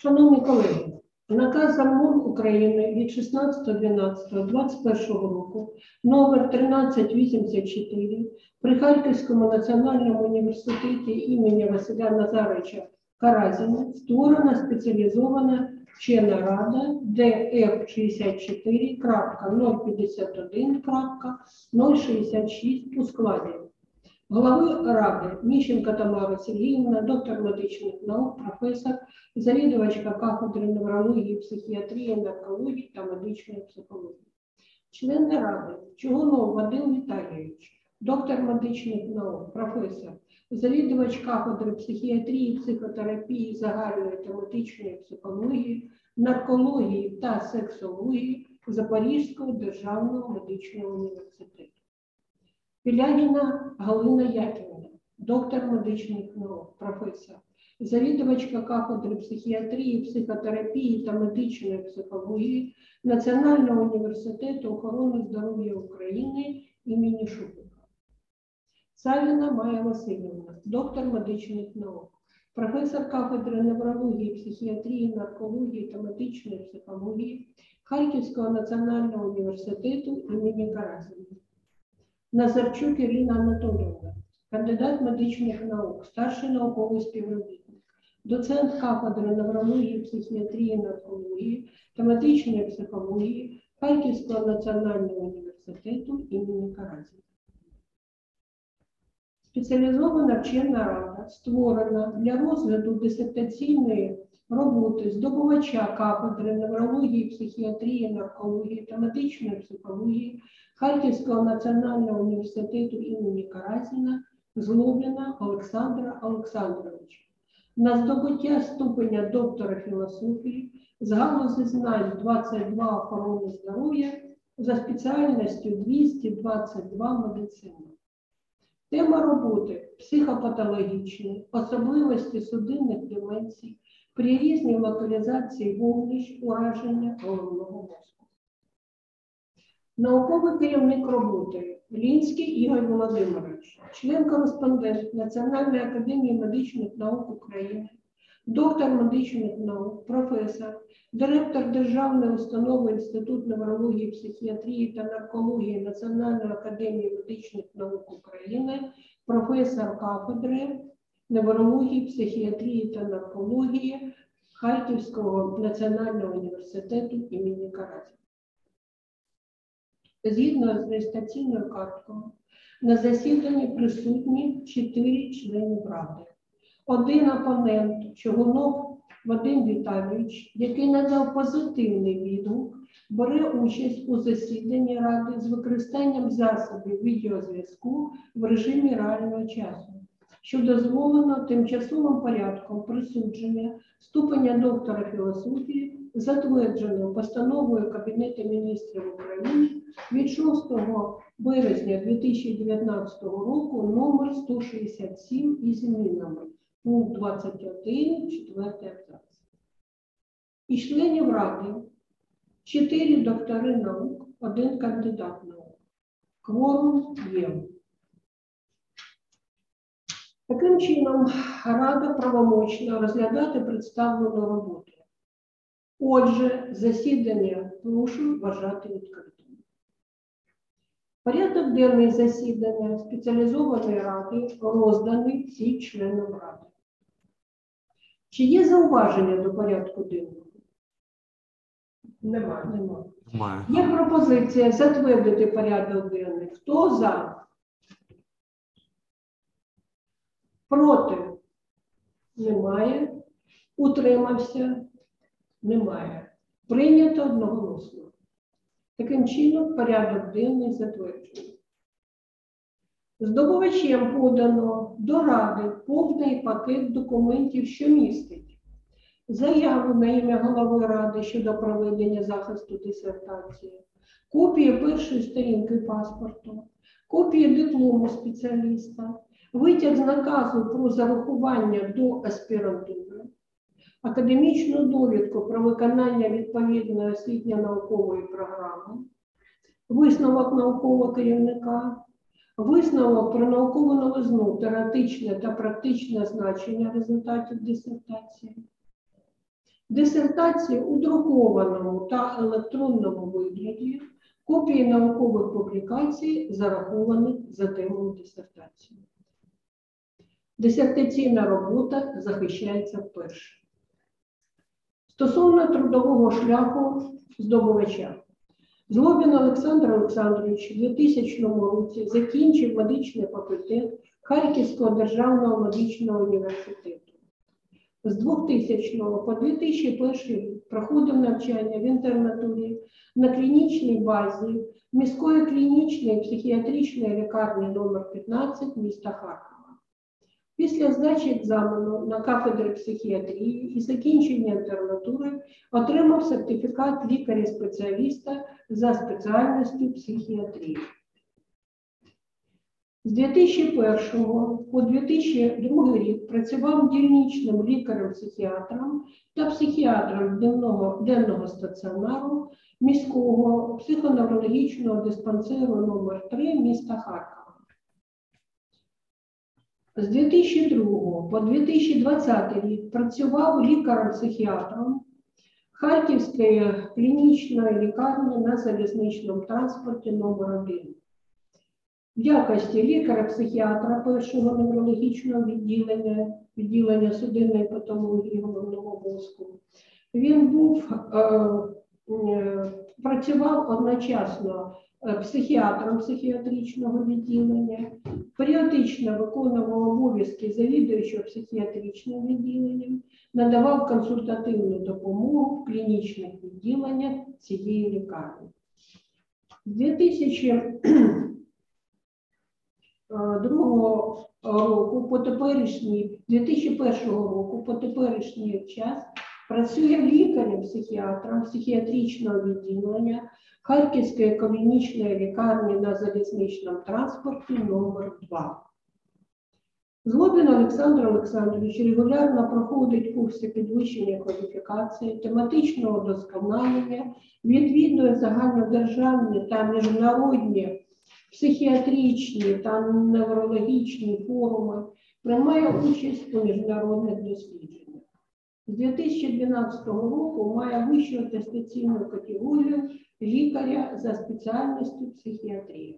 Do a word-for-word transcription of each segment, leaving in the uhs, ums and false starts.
Шановні колеги, наказом МОН України від шістнадцятого дванадцятого двадцять першого року номер тринадцять вісімдесят чотири при Харківському національному університеті імені Василя Назаровича Каразіна створена спеціалізована вчена рада Д Ф шістдесят чотири крапка нуль п'ятдесят один крапка нуль шістдесят шість у складі голови ради Міщенко Тамара Сергіївна, доктор медичних наук, професор, завідувачка кафедри неврології, психіатрії, наркології та медичної психології. Члени ради Чугунов Вадим Віталійович, доктор медичних наук, професор, завідувач кафедри психіатрії, психотерапії, загальної та медичної психології, наркології та сексології Запорізького державного медичного університету. Пілягіна Галина Яківна, доктор медичних наук, професор, завідувачка кафедри психіатрії, психотерапії та медичної психології Національного університету охорони здоров'я України імені Шупика. Савіна Майя Васильівна, доктор медичних наук, професор кафедри неврології, психіатрії, наркології та медичної психології Харківського національного університету імені Каразіна. Назарчук Ірина Анатоліївна, кандидат медичних наук, старший науковий співробітник, доцент кафедри неврології, психіатрії, наркології та медичної психології Харківського національного університету імені Каразіна. Спеціалізована вчена рада створена для розгляду дисертаційної роботи здобувача кафедри неврології, психіатрії, наркології та медичної психології Харківського національного університету імені Каразіна Злобіна Олександра Олександровича на здобуття ступеня доктора філософії з галузі знань двадцять два охорони здоров'я за спеціальністю двісті двадцять два медицина. Тема роботи – психопатологічні особливості судинних деменцій при різній локалізації вогнищ ураження головного мозку. Науковий керівник роботи – Лінський Ігор Володимирович, член-кореспондент Національної академії медичних наук України, доктор медичних наук, професор, директор Державної установи Інститут неврології, психіатрії та наркології Національної академії медичних наук України, професор кафедри неврології, психіатрії та наркології Харківського національного університету імені Каразіна. Згідно з реєстраційною карткою, на засіданні присутні чотири члени ради. Один опонент, Чугунов Вадим Віталійович, який надав позитивний відгук, бере участь у засіданні ради з використанням засобів відеозв'язку в режимі реального часу, що дозволено тимчасовим порядком присудження ступеня доктора філософії, затвердженою постановою Кабінету міністрів України від шостого березня дві тисячі дев'ятнадцятого року номер сто шістдесят сім із змінами пункт двадцять один, четвертий абзац. Із членів ради чотири доктори наук, один кандидат наук. Кворум є. Таким чином, рада правомочна розглядати представлену роботу. Отже, засідання прошу вважати відкритим. Порядок денний засідання спеціалізованої ради розданий всім членам ради. Чи є зауваження до порядку денного? Немає. Немає. Немає. Є пропозиція затвердити порядок денний. Хто за? Проти? Немає. Утримався? Немає. Прийнято одноголосно. Таким чином, порядок денний затверджений. Здобувачем подано до ради повний пакет документів, що містить заяву на ім'я голови ради щодо проведення захисту дисертації, копії першої сторінки паспорту, копії диплому спеціаліста, витяг з наказу про зарахування до аспірантури, академічну довідку про виконання відповідної освітньо-наукової програми, висновок наукового керівника, висновок про наукову новизну, теоретичне та практичне значення результатів дисертації, Дисертації у друкованому та електронному вигляді, копії наукових публікацій зарахованих за темою дисертації. Дисертаційна робота захищається вперше. Стосовно трудового шляху здобувача. Злобін Олександр Олександрович у дві тисячному році закінчив медичний факультет Харківського державного медичного університету. З двохтисячного по дві тисячі перший рік проходив навчання в інтернатурі на клінічній базі міської клінічної психіатричної лікарні номер п'ятнадцять міста Харкова. Після здачі екзамену на кафедрі психіатрії і закінчення інтернатури отримав сертифікат лікаря-спеціаліста за спеціальністю психіатрії. З дві тисячі першого по дві тисячі другий рік працював дільничним лікарем-психіатром та психіатром денного, денного стаціонару міського психоневрологічного диспансеру номер три міста Харкова. З дві тисячі другого по дві тисячі двадцятий рік працював лікарем-психіатром Харківської клінічної лікарні на залізничному транспорті номер один. В якості лікаря-психіатра першого неврологічного відділення, відділення судинної патології головного мозку, він був, е, е, працював одночасно психіатром психіатричного відділення, періодично виконував обов'язки завідуючого психіатричним відділенням, надавав консультативну допомогу в клінічних відділеннях цієї лікарні. З дві тисячі другого року по теперішній, дві тисячі першого року по теперішній час працює лікарем-психіатром психіатричного відділення Харківської клінічної лікарні на залізничному транспорті номер два. Злобін Олександр Олександрович регулярно проходить курси підвищення кваліфікації, тематичного вдосконалення, відвідує загальнодержавні та міжнародні психіатричні та неврологічні форуми, приймає участь у міжнародних дослідженнях. З дві тисячі дванадцятого року має вищу атестаційну категорію лікаря за спеціальністю психіатрія.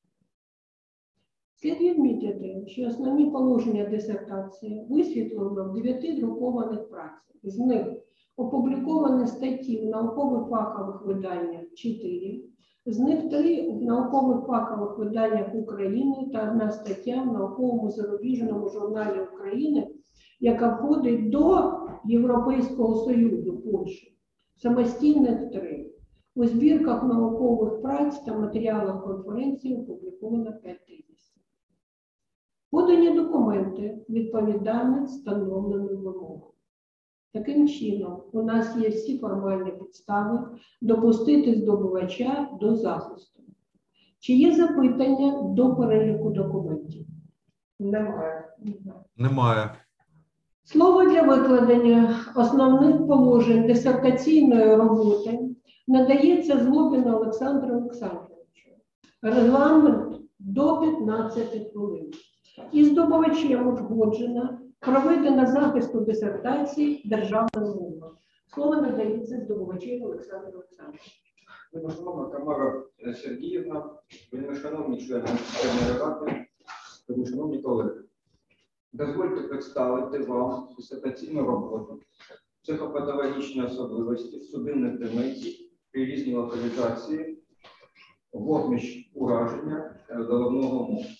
Слід відмітити, що основні положення дисертації висвітлено в дев'яти друкованих працях. З них опубліковані статті в наукових фахових виданнях чотири, з них три в наукових фахових виданнях України та одна стаття в науковому зарубіжному журналі України, яка входить до Європейського Союзу Польщі. Самостійних три. У збірках наукових праць та матеріалах конференції опубліковано п'ять тезисів. Подані документи відповідають встановленим вимогам. Таким чином, у нас є всі формальні підстави допустити здобувача до захисту. Чи є запитання до переліку документів? Немає. Немає. Слово для викладення основних положень дисертаційної роботи надається Злобіну Олександру Олександровичу. Регламент до п'ятнадцяти хвилин. І здобувачем узгоджено проведено захисту дисертації державною мовою. Слово надається здобувачем Олександру Олександровичу. Вельмишановна Тамара Сергіївна, вельмишановні члени Національної ради, вельмишановні колеги. Дозвольте представити вам дисертаційну роботу «Психопатологічні особливості судинних деменцій при різній локалізації, вогнищ ураження головного мозку».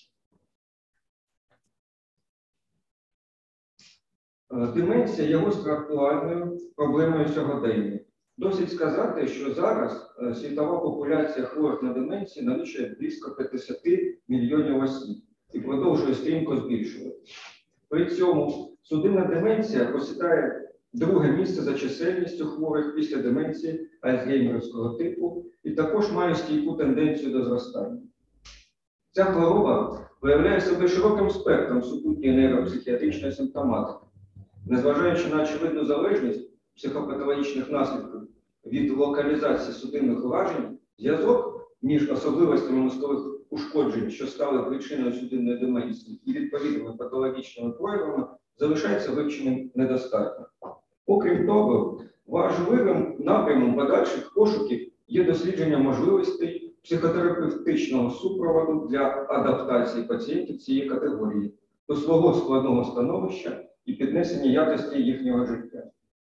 Деменція є гостро актуальною проблемою сьогодення. Досить сказати, що зараз світова популяція хворих на деменцію налічує близько п'ятдесят мільйонів осіб і продовжує стрімко збільшуватися. При цьому судинна деменція посідає друге місце за чисельністю хворих після деменції альцгеймерівського типу і також має стійку тенденцію до зростання. Ця хвороба виявляє себе широким спектром супутньої нейропсихіатричної симптоматики. Незважаючи на очевидну залежність психопатологічних наслідків від локалізації судинних уражень, зв'язок між особливостями мозкових ушкоджень, що стали причиною судинної деменції, і відповідними патологічними проявами залишається вивченим недостатньо. Окрім того, Важливим напрямом подальших пошуків є дослідження можливостей психотерапевтичного супроводу для адаптації пацієнтів цієї категорії до свого складного становища і піднесення якості їхнього життя.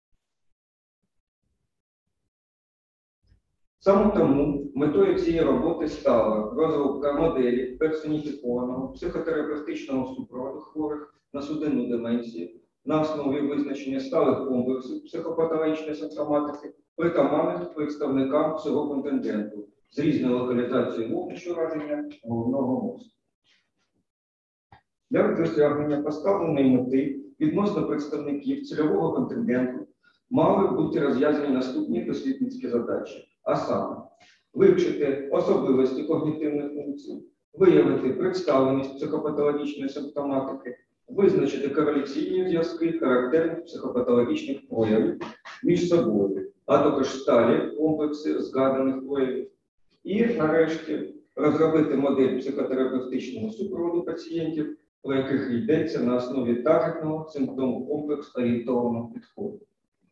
Саме тому метою цієї роботи стала розробка моделі персоніфікованого психотерапевтичного супроводу хворих на судинну деменцію на основі визначення сталих комплексів психопатологічної симптоматики, притаманних представникам всього контингенту з різною локалізацією вогнищу ураження головного мозку. Для досягнення поставленої мети відносно представників цільового контингенту мали бути розв'язані наступні дослідницькі задачі, а саме вивчити особливості когнітивних функцій, виявити представленість психопатологічної симптоматики, визначити кореляційні зв'язки характерних психопатологічних проявів між собою, а також сталі комплекси згаданих проявів. І, нарешті, розробити модель психотерапевтичного супроводу пацієнтів, про яких йдеться на основі таргетного симптом-комплекс орієнтованого підходу.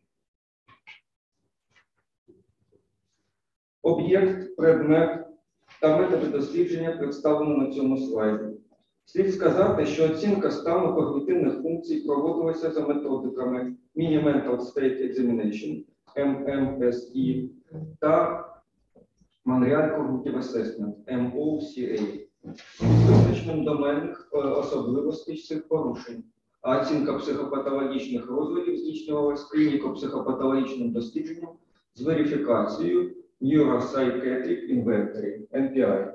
Об'єкт, предмет та методи дослідження представлено на цьому слайді. Слід сказати, що оцінка стану когнітивних функцій проводилася за методиками Mini-Mental State Examination, ем ем ес і, та Montreal Cognitive Assessment, ем о сі ей, з визначенням доменних особливостей цих порушень, а оцінка психопатологічних розладів здійснювалася клініко-психопатологічним дослідженням з верифікацією Neuropsychiatric Inventory, ен пі ай.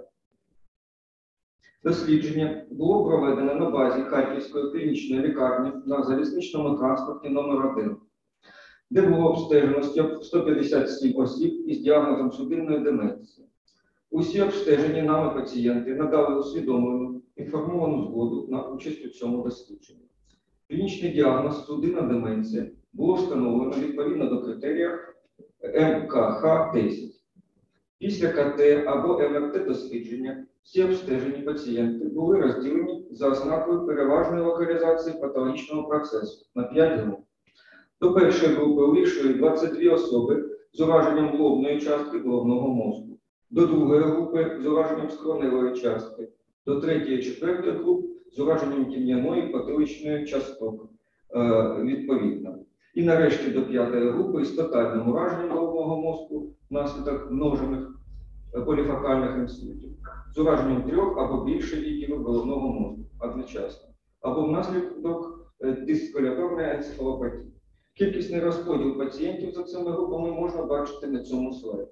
Дослідження було проведено на базі Харківської клінічної лікарні на залізничному транспорті номер один, де було обстежено сто п'ятдесят сім осіб із діагнозом судинної деменції. Усі обстежені нами пацієнти надали усвідомлену інформовану згоду на участь у цьому дослідженні. Клінічний діагноз судинна деменція було встановлено відповідно до критерія ем ка ха десять. Після ка те або ем ер те дослідження всі обстежені пацієнти були розділені за ознакою переважної локалізації патологічного процесу на п'ять груп. До першої групи увійшли двадцять дві особи з ураженням лобної частки головного мозку, до другої групи з ураженням скроневої частки, до третьої і четвертої груп з ураженням тім'яної потиличної часток відповідно. І нарешті до п'ятої групи з тотальним ураженням головного мозку внаслідок множених поліфокальних інсультів, з ураженням трьох або більше відділів головного мозку одночасно, або внаслідок дисколяторної енцефалопатії. Кількісний розподіл пацієнтів за цими групами можна бачити на цьому слайді.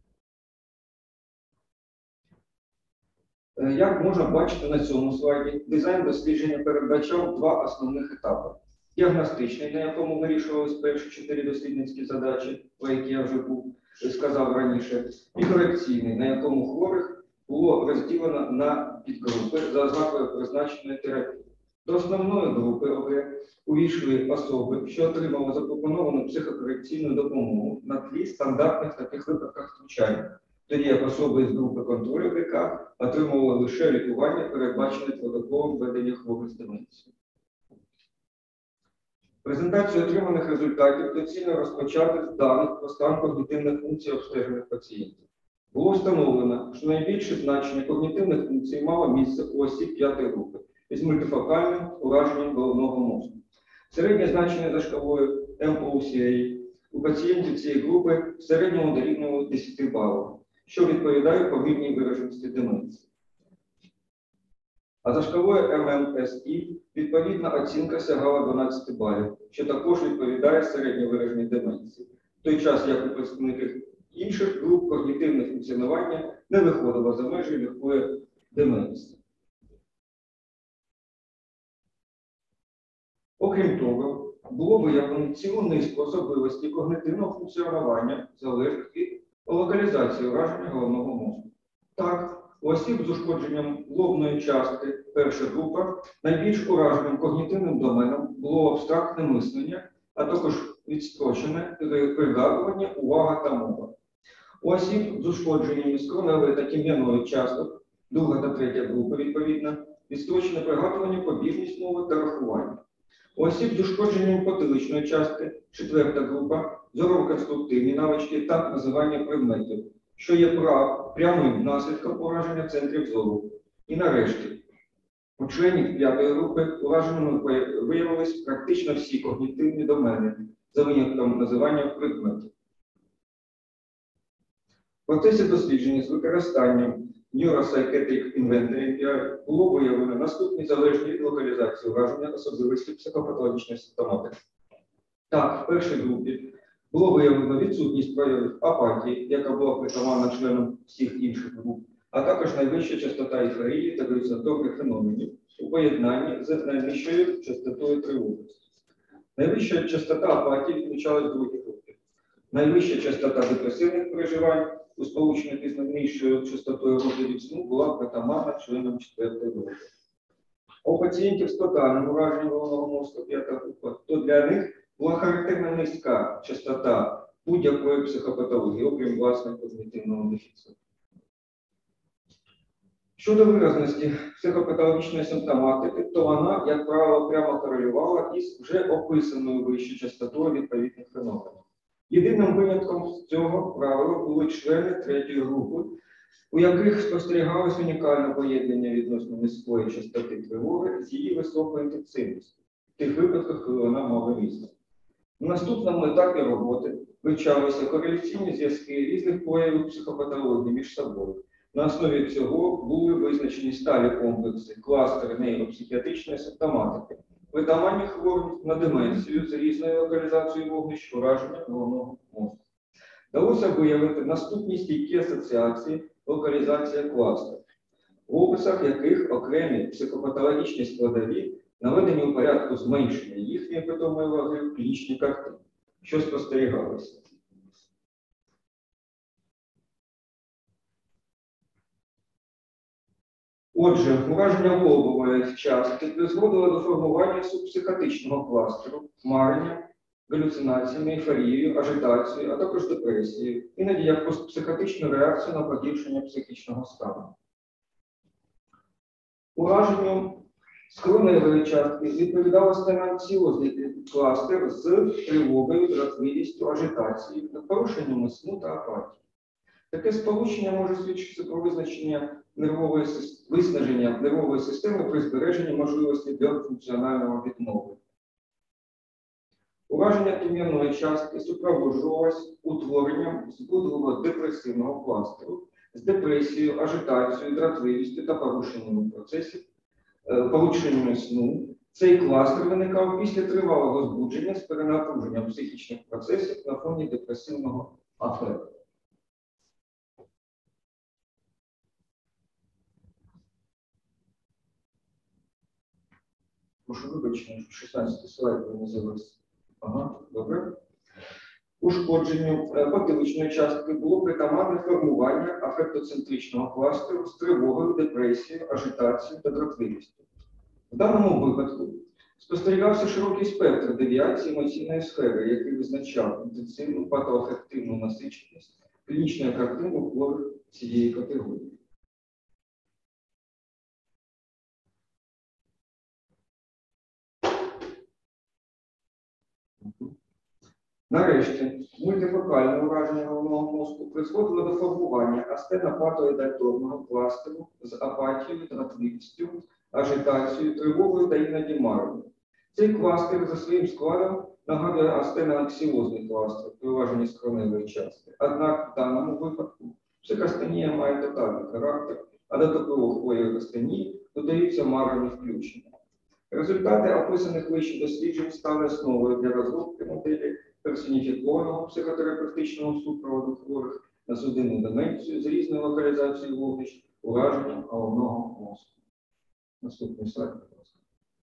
Як можна бачити на цьому слайді, дизайн дослідження передбачав два основних етапи. Діагностичний, на якому вирішувалися перші чотири дослідницькі задачі, про які я вже був сказав раніше, і корекційний, на якому хворих було розділено на підгрупи за ознакою призначеної терапії. До основної групи ОГ увійшли особи, що отримали запропоновану психокорекційну допомогу на тлі стандартних таких випадках втручання, тоді як особи з групи контролю ВК отримували лише лікування, передбачене протоколом ведення хворих з деменцією. Презентацію отриманих результатів доцільно розпочати з даних про стан когнітивних функцій обстежених пацієнтів. Було встановлено, що найбільше значення когнітивних функцій мало місце у осіб п'ятої групи із мультифокальним ураженням головного мозку. Середнє значення за шкалою ем о сі ей у пацієнтів цієї групи в середньому дорівнювало десять балів, що відповідає повільній вираженості деменції. А за шкалою ем ем ес і відповідна оцінка сягала дванадцять балів, що також відповідає середньо вираженій деменції, в той час як у представників інших груп когнітивне функціонування не виходило за межі легкої деменції. Окрім того, було виявлено цілу низку особливостей когнітивного функціонування, залежних від локалізації ураження головного мозку. Так, у осіб з ушкодженням лобної частки, перша група, найбільш ураженим когнітивним доменом було абстрактне мислення, а також відстрочене пригадування, увага та мова. У осіб з ушкодженнями скроневої та тім'яної часток, друга та третя групи, відповідно, відстрочене пригадування, побіжність мови та рахування. У осіб з ушкодженням потиличної частки, четверта група, зорово-конструктивні навички та називання предметів, що є прав, прямим наслідком ураження центрів зору. І нарешті, у членів п'ятої групи ураженими виявились практично всі когнітивні домени, за винятком називання предметів. В процесі дослідження з використанням Neuropsychiatric Inventory було виявлено наступні залежні від локалізації ураження особливості психопатологічної симптоматики. Так, в першій групі було виявлено відсутність проявів апатії, яка була притаманна членам всіх інших груп, а також найвища частота ейфорії та галюцинаторних феноменів у поєднанні з найнижчою частотою тривожності. Найвища частота апатії відмічалась в другій групі. Найвища частота депресивних переживань у сполученні з найнижчою частотою розладів сну була притаманна членам четвертої групи. У пацієнтів з тотальним ураженням головного мозку п'ята група, то для них була характерна низька частота будь-якої психопатології, окрім власного когнітивного дефіциту. Щодо виразності психопатологічної симптоматики, то вона, як правило, прямо корелювала із вже описаною вище частотою відповідних феноменів. Єдиним винятком з цього правила були члени третьої групи, у яких спостерігалось унікальне поєднання відносно низької частоти тривоги з її високою інтенсивністю, в тих випадках, коли вона мала місце. На наступному етапі роботи вивчалися кореляційні зв'язки різних проявів психопатології між собою. На основі цього були визначені сталі комплекси, кластери нейропсихіатричної симптоматики, притаманні хворим на деменцію з різною локалізацією вогнищ, ураження головного мозку. Вдалося виявити наступні стійкі асоціації локалізація кластерів, в описах яких окремі психопатологічні складові наведені у порядку зменшення їхньої питомої ваги в клінічній картині, що спостерігалося. Отже, ураження головової частки призводило до формування субпсихотичного кластеру, марення, галюцинаціями, ейфорією, ажитацією, а також депресією, іноді як постпсихотичну реакцію на погіршення психічного стану. Ураженню скроневої частки відповідало стенанціозний кластер з тривогою, дратливістю, ажитацією, порушеннями сну та апатії. Таке сполучення може свідчити про визначення нервової, виснаження нервової системи при збереженні можливості для функціонального відновлення. Ураження тім'яної частки супроводжувалось утворенням збудливого депресивного кластеру з депресією, ажитацією, дратливістю та порушеннями процесів, порушеннями сну. Цей кластер виникав після тривалого збудження з перенапруженням психічних процесів на фоні депресивного афекту. Прошу вибачення, шістнадцятий слайд ви не завис. Ага, добре. Ушкодженню потиличної частки було притаманне формування афектоцентричного кластеру з тривогою, депресією, ажитацією та дратливістю. В даному випадку спостерігався широкий спектр девіації емоційної сфери, який визначав інтенсивну патоафективну насиченість клінічної картини хворих цієї категорії. Нарешті, мультифокальне ураження головного мозку призводило до формування астенопатоїдальторного кластеру з апатією, дратливістю, ажитацією, тривогою та іноді маренням. Цей кластер за своїм складом нагадує астеноаксіозний кластер при ураженні скроневої частки. Однак в даному випадку психостенія має тотальний характер, а до такого хворої астенії додаються марені включення. Результати описаних вище досліджень стали основою для розробки моделі персоніфікованого психотерапевтичного супроводу хворих на судинну деменцію з різною локалізацією вогнищ, ураженням головного мозку. Наступний слайд, будь ласка.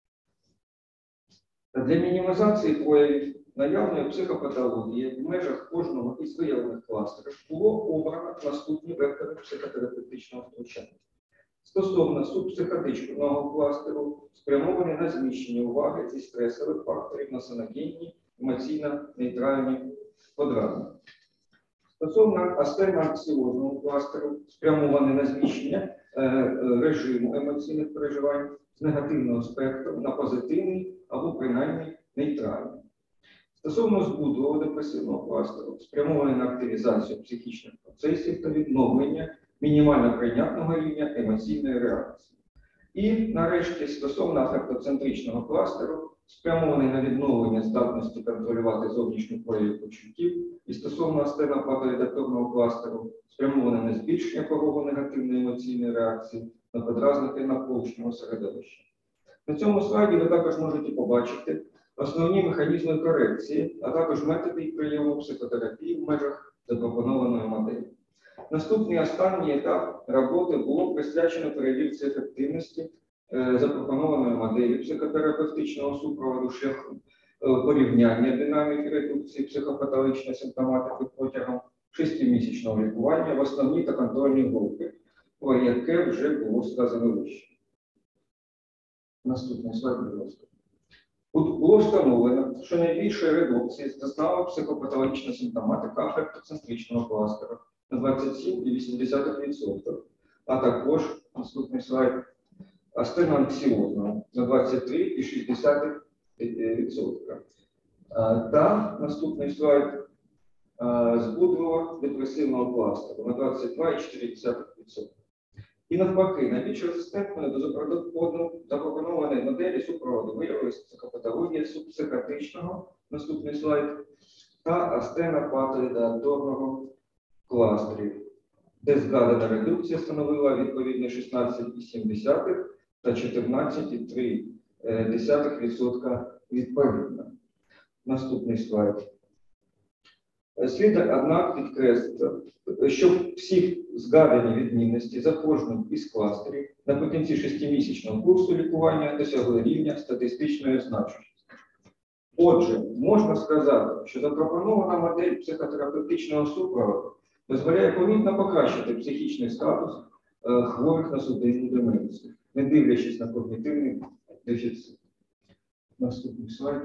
Для мінімізації проявів наявної психопатології в межах кожного із виявлених кластерів було обрано наступні вектори психотерапевтичного втручання. Стосовно субпсихотичного кластеру спрямовані на зміщення уваги зі стресових факторів на саногенні, емоційно-нейтральні подразнення. Стосовно астеноаксіозного кластеру спрямовані на зміщення е, режиму емоційних переживань з негативного спектру на позитивний або принаймні нейтральні. Стосовно збудового депресивного кластеру, спрямований на активізацію психічних процесів та відновлення мінімально прийнятного рівня емоційної реакції. І, нарешті, стосовно афектоцентричного кластеру, спрямований на відновлення здатності контролювати зовнішні прояви почуттів, і стосовно астенопатоедаторного кластеру, спрямований на збільшення порогу негативної емоційної реакції на подразники навколишнього середовища. На цьому слайді ви також можете побачити основні механізми корекції, а також методи і прийому психотерапії в межах запропонованої моделі. Наступний останній етап роботи було присвячено перевірці ефективності е, запропонованої моделі психотерапевтичного супроводу шляхом е, порівняння динаміки редукції психопатологічної симптоматики протягом шестимісячного лікування в основній та контрольній групі, про яке вже було сказано вище. Наступний слайд, будь ласка. Було встановлено, що найбільшої редукції зазнала психопатологічна симптоматика афектоцентричного кластеру на двадцять сім цілих вісім десятих відсотка, а також, наступний слайд, астеноанксіозного на двадцять три цілих шість десятих відсотка. Та, наступний слайд, збудливого депресивного кластеру на двадцять два цілих чотири десятих відсотка. І навпаки, найбільш резистентною до запропонованої моделі супроводу виявилася психопатологія субпсихіатричного, наступний слайд, та астенопатоедаторного кластерів, де згадана редукція становила відповідно шістнадцять цілих сім десятих та чотирнадцять цілих три десятих відсотка відповідно. Наступний слайд. Слід, однак, підкреслити, що всі згадані відмінності за кожним із кластерів наприкінці шестимісячного курсу лікування досягли рівня статистичної значущості. Отже, можна сказати, що запропонована модель психотерапевтичного супроводу дозволяє помітно покращити психічний статус е, хворих на судинну деменцію, не дивлячись на когнітивний дефіцит. Наступний слайд.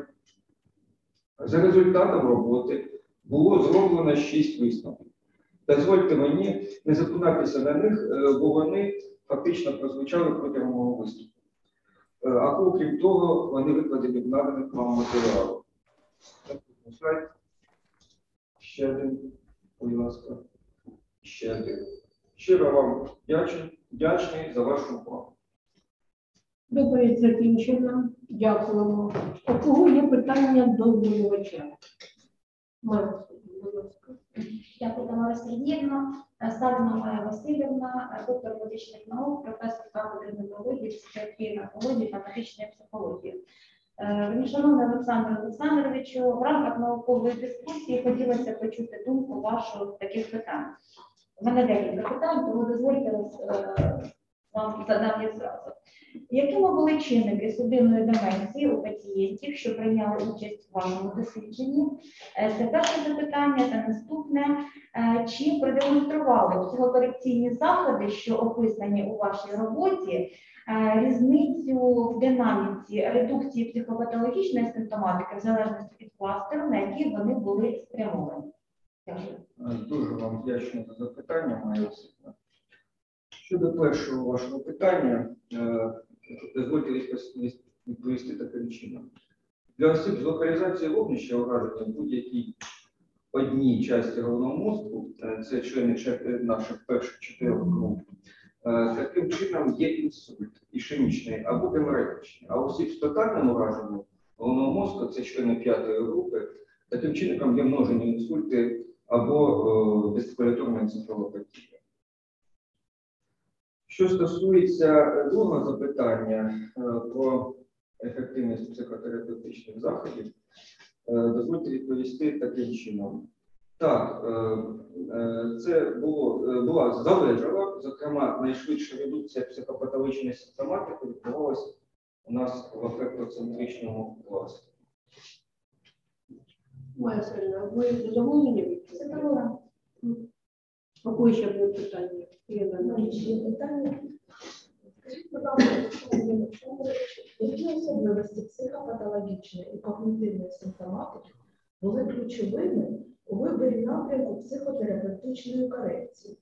За результатом роботи було зроблено шість висновків. Дозвольте мені не зупинятися на них, бо вони фактично прозвучали протягом мого виступу. А окрім того, вони викладені в наданих вам матеріалах. Наступний слайд. Ще один, будь ласка. Ще один. Щиро вам вдячний, вдячний за вашу увагу. Доповідь закінчена. Дякуємо. У кого є питання до обвинувача? Марко, будь ласка. Дякую, Тамара Сергіївна. Савіна Майя Васильівна, доктор медичних наук, професор кафедри неврології, психіатрії, наркології та медичної психології. Шановний Олександр Олександровичу, в рамках наукової дискусії хотілося почути думку вашу в таких питань. У мене декілька питань, тому дозвольте вам задам їх зразу. Якими були чинники судинної деменції у пацієнтів, що прийняли участь у вашому дослідженні? Це перше запитання. Та наступне. Чи продемонстрували психокорекційні заходи, що описані у вашій роботі, різницю в динаміці редукції психопатологічної симптоматики в залежності від кластеру, на який вони були спрямовані? Дякую. Дуже вам вдячний за запитання, Майя Васильівна. Щодо першого вашого питання, дозвольте відповісти таким чином. Для осіб з локалізацією вогнища ураження в будь-якій одній часті головного мозку, це члени наших перших чотирьох груп, таким чином є інсульт ішемічний або геморагічний. А осіб з тотальним ураженням головного мозку, це члени п'ятої групи, таким чином є множені інсульти або дисциплінаторна енцефалопатія. Що стосується другого запитання про ефективність психотерапевтичних заходів, дозвольте відповісти таким чином. Так, це було, була залежала, зокрема, найшвидша редукція психопатологічної симптоматики відбувалася у нас в афектоцентричному класі. Майя Васильівна, ви задоволені? Задоволена. Какое ще буде питання? Ще питання. Скажіть, будь ласка, які особливості психопатологічної і когнітивної симптоматики були ключовими у виборі напрямку психотерапевтичної корекції?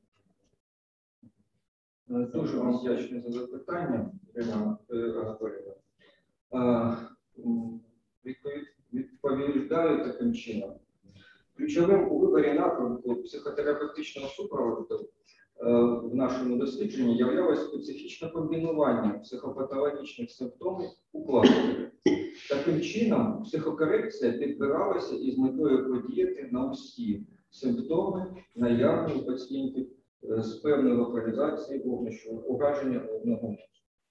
Дуже вам вдячний за запитання, Ірина Анатоліївна. м, відповід- відповідаю таким чином. Ключовим у виборі напрямку психотерапевтичного супроводу е, в нашому дослідженні являлось специфічне комбінування психопатологічних симптомів у кластері. Таким чином, психокорекція підбиралася із метою подіяти на усі симптоми, наявні у пацієнтів е, з певної локалізації вогнищого ураження одного мозку.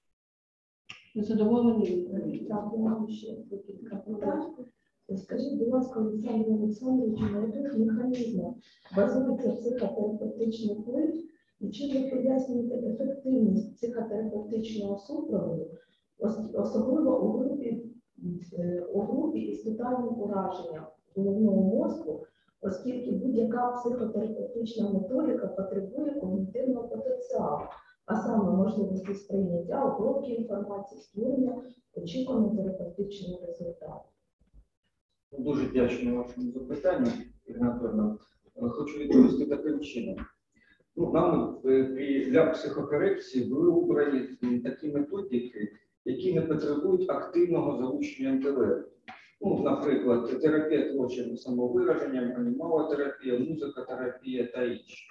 Ви задоволені? Так, я маю ще декілька питань. Скажіть, будь ласка, Олександр Олександрович, на яких механізмах базується психотерапевтичний вплив і чим ви пояснюєте ефективність психотерапевтичного супроводу, ос- особливо у групі, е, у групі із тотальним ураженням головного мозку, оскільки будь-яка психотерапевтична методика потребує когнітивного потенціалу, а саме можливості сприйняття, обробки інформації, створення очікуваного терапевтичного результату. Дуже вдячний вашому запитанню, Ірина Анатольовна. Е, Хочу відповісти таким чином. Ну, нам е, при- для психокорекції були обрані м, такі методики, які не потребують активного залучення інтелекту. Ну, наприклад, терапія творчим самовираженням, анімалотерапія, музикотерапія та інші.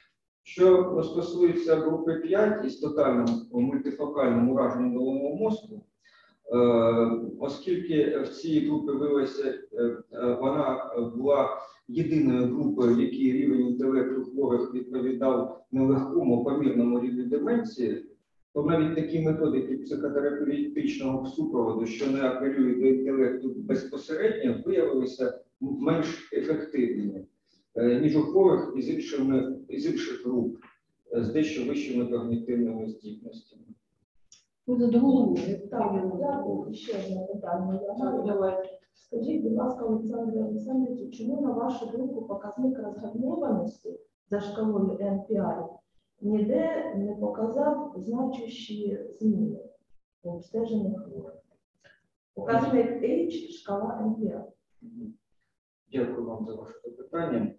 Що стосується групи п'ять із тотальним мультифокальним ураженням головного мозку, е, оскільки в цій групі виявилася, е, е, вона була єдиною групою, в якій рівень інтелекту хворих відповідав нелегкому помірному рівню деменції, то навіть такі методики психотерапевтичного супроводу, що не апелюють до інтелекту безпосередньо, виявилися менш ефективними, е, ніж у хворих із іншими із інших груп е, з дещо вищими когнітивними здібностями. Ви задоволені? Так, дякую. Ще одне питання. Я Так, маю. давайте. Скажіть, будь ласка, Олександр Олександрович, чому, на вашу думку, показник розгальмованості за шкалою ен пі ай ніде не показав значущі зміни у обстеженні хворих? Показник H – шкала ен пі ай. Дякую вам за ваше запитання.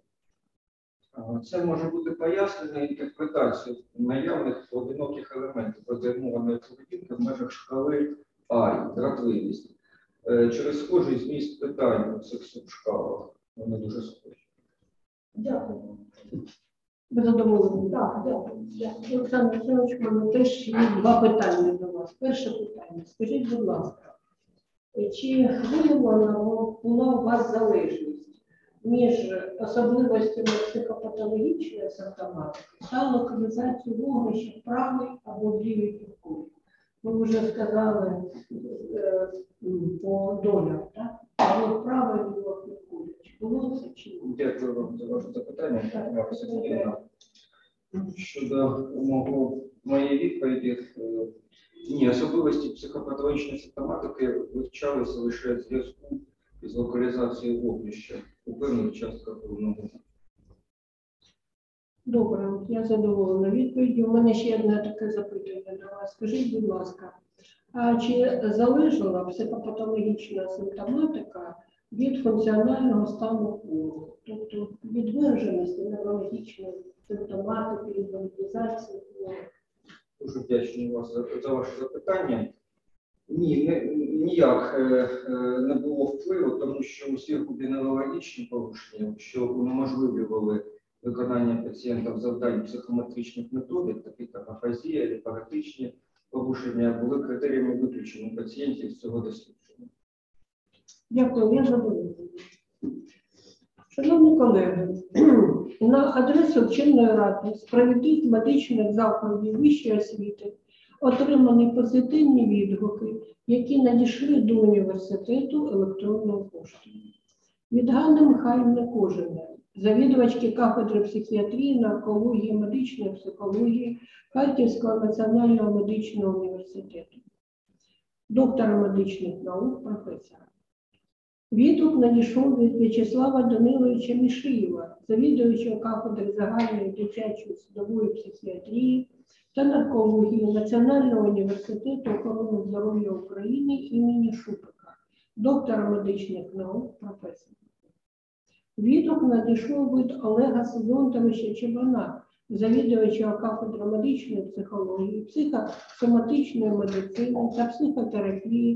А, Це може бути пояснено інтерпретацією наявних одиноких елементів розгальмованої поведінки в межах шкали А, дратливість. Е, Через схожий зміст питань у цих субшкалах. Вони дуже схожі. Дякую. Ви задоволені? Так, дякую. Дякую. Олександр Олександрович, у мене теж є два питання до вас. Перше питання. Скажіть, будь ласка, чи виявлена була у вас залежність між особливостями психопатологічної симптоматики та локалізацією вогнища в правій або в лівій півкулі? Ви вже сказали е, м, по долях, так? Або в правій або в півкулі. Чи було це, чи ні? Дякую вам за ваше запитання. Так, Марія Сергіївна. Щодо мого моєї відповіді, е, ні, особливості психопатологічної симптоматики вивчалися лише в зв'язку із локалізацією вогнища у певних частках головного мозку. Добре, я задоволена відповіддю. У мене ще одне таке запитання до вас. Скажіть, будь ласка, а чи залежала психопатологічна симптоматика від функціонального стану хворого? Тобто від вираженості неврологічної симптоматики, інвалідизації хворих? Дуже вдячний вас за, за ваше запитання. Ні, не, ніяк е, е, не було впливу, тому що усі губіневрологічні порушення, що унеможливлювали виконання пацієнтам завдань психометричних методик, таких як афазія, ліпаритичні порушення, були критеріями виключення пацієнтів з цього дослідження. Дякую, я задоволена. Шановні колеги, на адресу вченої ради з провідних медичних закладів вищої освіти отримані позитивні відгуки, які надійшли до університету електронною поштою. Від Ганни Михайлівни Кожиної, завідувачки кафедри психіатрії, наркології, медичної психології Харківського національного медичного університету, доктора медичних наук, професора. Відгук надійшов від В'ячеслава Даниловича Мішиєва, завідувача кафедри загальної дитячої судової психіатрії та наркології Національного університету охорони здоров'я України імені Шупика, доктора медичних наук, професора. Відгук надійшов від Олега Сезонтовича Чебана, завідувача кафедри медичної психології, психосоматичної медицини та психотерапії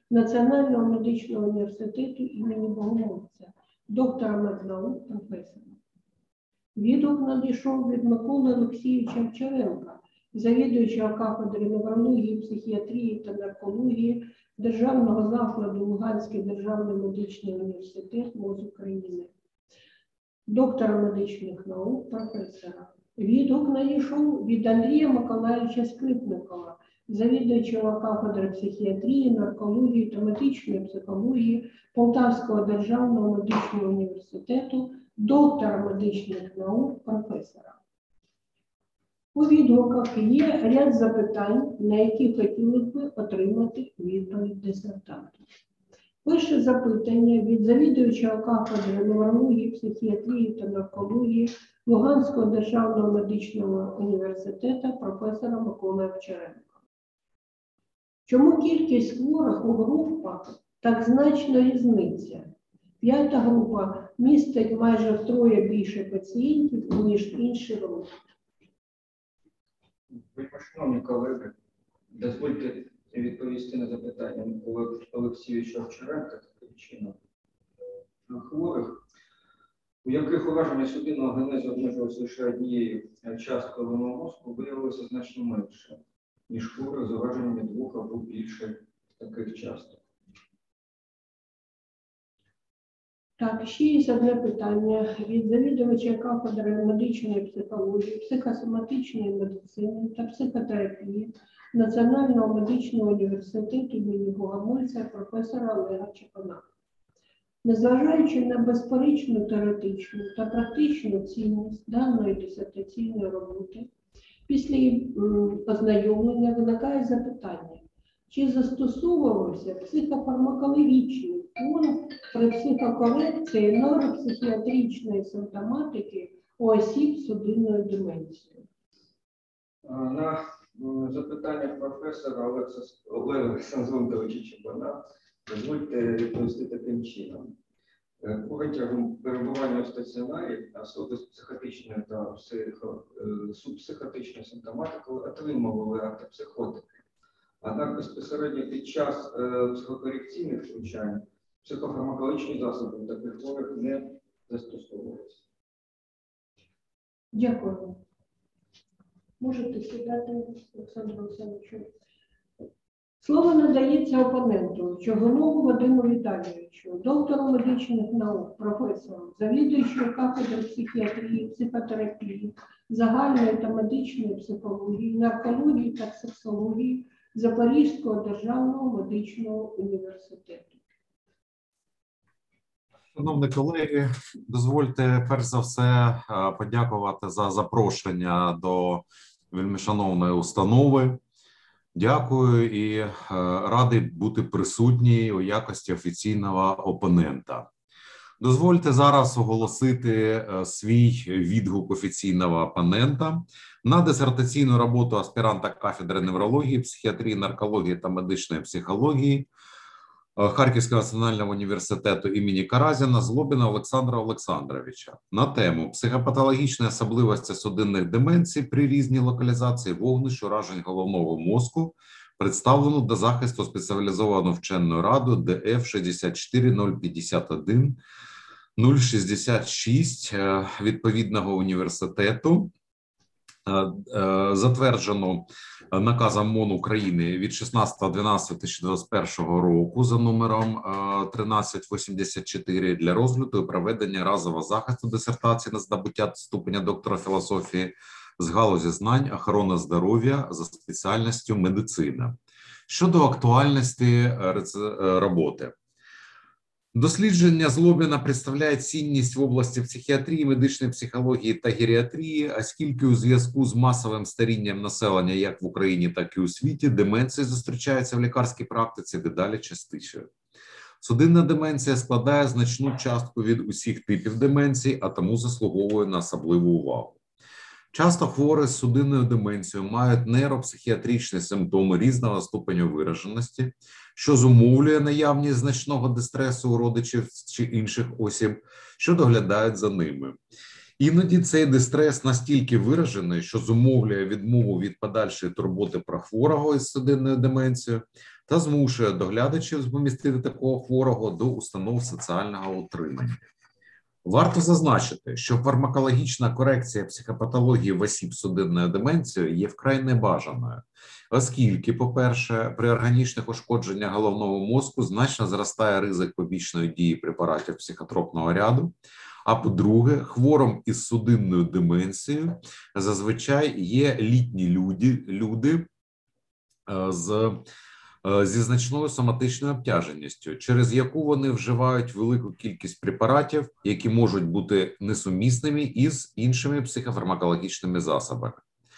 Національного медичного університету імені Богомольця, доктора меднаук, професора. Відгук надійшов від Миколи Олексійовича Овчаренка, завідуючого кафедри неврології, психіатрії та наркології Державного закладу Луганський державний медичний університет МОЗ України, доктора медичних наук, професора. Відгук надійшов від Андрія Миколаївича Скрипникова, завідуючого кафедри психіатрії, наркології та медичної психології Полтавського державного медичного університету, доктора медичних наук, професора. У відгуках є ряд запитань, на які хотіли б отримати відповідь дисертантів. Перше запитання від завідуючого кафедри неврології, психіатрії та наркології Луганського державного медичного університету професора Миколи Овчаренка. Чому кількість хворих у групах так значно різниця? П'ята група містить майже втроє більше пацієнтів, ніж інші групи. Шановні колеги, дозвольте відповісти на запитання Миколи Олексійовича Овчаренка таким чином. Хворих, у яких ураження судинного генезу обмежувалося лише однією часткою головного мозку, виявилося значно менше, ніж хворих з ураженнями двох або більше таких часток. Так, ще є одне питання від завідувача кафедри медичної психології, психосоматичної медицини та психотерапії Національного медичного університету імені Богомольця професора Олега Чепана. Незважаючи на безперечну теоретичну та практичну цінність даної дисертаційної роботи, після її ознайомлення виникає запитання, чи застосовувався психофармакологічний фон при психокорекції нейропсихіатричної симптоматики у осіб з судинною деменцією? На запитання професора Олекса Олега Олександровича Чепана дозвольте відповісти таким чином. Протягом перебування у стаціонарі особи з психотичною та психо, субпсихотичною симптоматикою отримували антипсихотики. Однак безпосередньо під час е, психокорекційних втручань психофармакологічні засоби таких хворих не застосовувалися. Дякую. Можете сідати, Олександру Олександровичу. Слово надається опоненту Чогунову Вадиму Віталійовичу, доктору медичних наук, професору, завідуючому кафедри психіатрії, психотерапії, загальної та медичної психології, наркології та сексології Запорізького державного медичного університету. Шановні колеги, дозвольте перш за все подякувати за запрошення до вельмишановної установи. Дякую і радий бути присутній у якості офіційного опонента. Дозвольте зараз оголосити свій відгук офіційного опонента на дисертаційну роботу аспіранта кафедри неврології, психіатрії, наркології та медичної психології Харківського національного університету імені Каразіна Злобіна Олександра Олександровича на тему «Психопатологічні особливості судинних деменцій при різній локалізації вогнищ уражень головного мозку», представлену до захисту спеціалізованою вченою радою Д Ф шістдесят чотири нуль п'ятдесят один нуль шістдесят шість відповідного університету, затверджено наказом МОН України від шістнадцятого дванадцятого дві тисячі двадцять першого року за номером тринадцять вісімдесят чотири для розгляду і проведення разового захисту дисертації на здобуття ступеня доктора філософії з галузі знань охорони здоров'я за спеціальністю медицина. Щодо актуальності роботи. Дослідження Злобіна представляє цінність в області психіатрії, медичної психології та геріатрії, оскільки у зв'язку з масовим старінням населення як в Україні, так і у світі деменції зустрічаються в лікарській практиці дедалі частіше. Судинна деменція складає значну частку від усіх типів деменції, а тому заслуговує на особливу увагу. Часто хворі з судинною деменцією мають нейропсихіатричні симптоми різного ступеню вираженості, що зумовлює наявність значного дистресу у родичів чи інших осіб, що доглядають за ними. Іноді цей дистрес настільки виражений, що зумовлює відмову від подальшої турботи про хворого із судинною деменцією та змушує доглядачів помістити такого хворого до установ соціального утримання. Варто зазначити, що фармакологічна корекція психопатології в осіб з судинною деменцією є вкрай небажаною, оскільки, по-перше, при органічних ушкодженнях головного мозку значно зростає ризик побічної дії препаратів психотропного ряду, а по-друге, хворим із судинною деменцією зазвичай є літні люди, люди з зі значною соматичною обтяженістю, через яку вони вживають велику кількість препаратів, які можуть бути несумісними із іншими психофармакологічними засобами.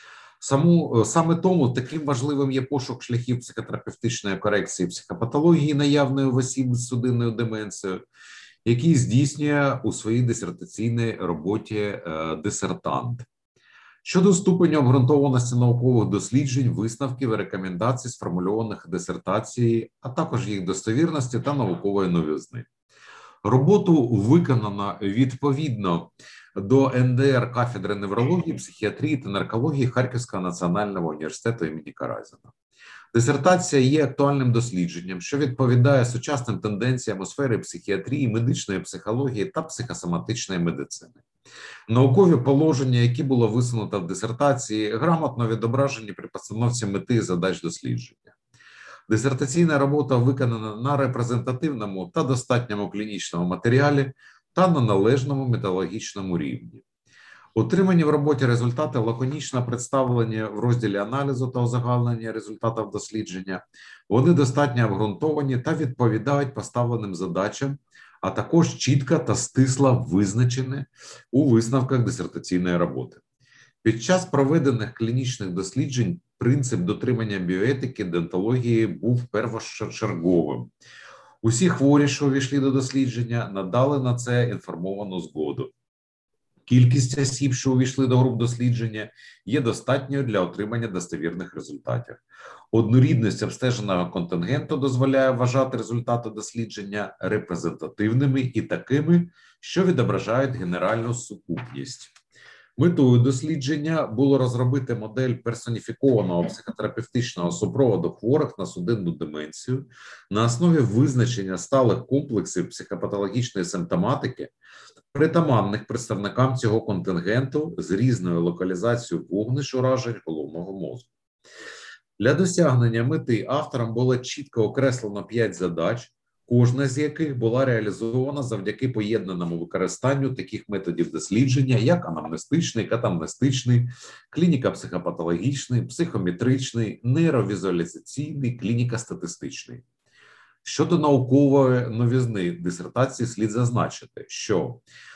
Саму, саме тому таким важливим є пошук шляхів психотерапевтичної корекції психопатології, наявної в осіб з судинною деменцією, який здійснює у своїй дисертаційній роботі е, дисертант. Щодо ступеня обґрунтованості наукових досліджень, висновків і рекомендацій, сформульованих в дисертації, а також їх достовірності та наукової новизни. Роботу виконано відповідно до ен де ер кафедри неврології, психіатрії та наркології Харківського національного університету імені Каразіна. Дисертація є актуальним дослідженням, що відповідає сучасним тенденціям у сфері психіатрії, медичної психології та психосоматичної медицини. Наукові положення, які було висунуто в дисертації, грамотно відображені при постановці мети і задач дослідження. Дисертаційна робота виконана на репрезентативному та достатньому клінічному матеріалі та на належному методологічному рівні. Отримані в роботі результати лаконічно представлені в розділі аналізу та узагальнення результатів дослідження. Вони достатньо обґрунтовані та відповідають поставленим задачам, а також чітко та стисло визначені у висновках дисертаційної роботи. Під час проведених клінічних досліджень принцип дотримання біоетики дентології був першочерговим. Усі хворі, що увійшли до дослідження, надали на це інформовану згоду. Кількість осіб, що увійшли до груп дослідження, є достатньою для отримання достовірних результатів. Однорідність обстеженого контингенту дозволяє вважати результати дослідження репрезентативними і такими, що відображають генеральну сукупність. Метою дослідження було розробити модель персоніфікованого психотерапевтичного супроводу хворих на судинну деменцію на основі визначення сталих комплексів психопатологічної симптоматики, притаманних представникам цього контингенту з різною локалізацією вогнищ уражень головного мозку. Для досягнення мети авторам було чітко окреслено п'ять задач, кожна з яких була реалізована завдяки поєднаному використанню таких методів дослідження, як анамнестичний, катамнестичний, клініко-психопатологічний, психометричний, нейровізуалізаційний, клініко-статистичний. Щодо наукової новизни дисертації слід зазначити, що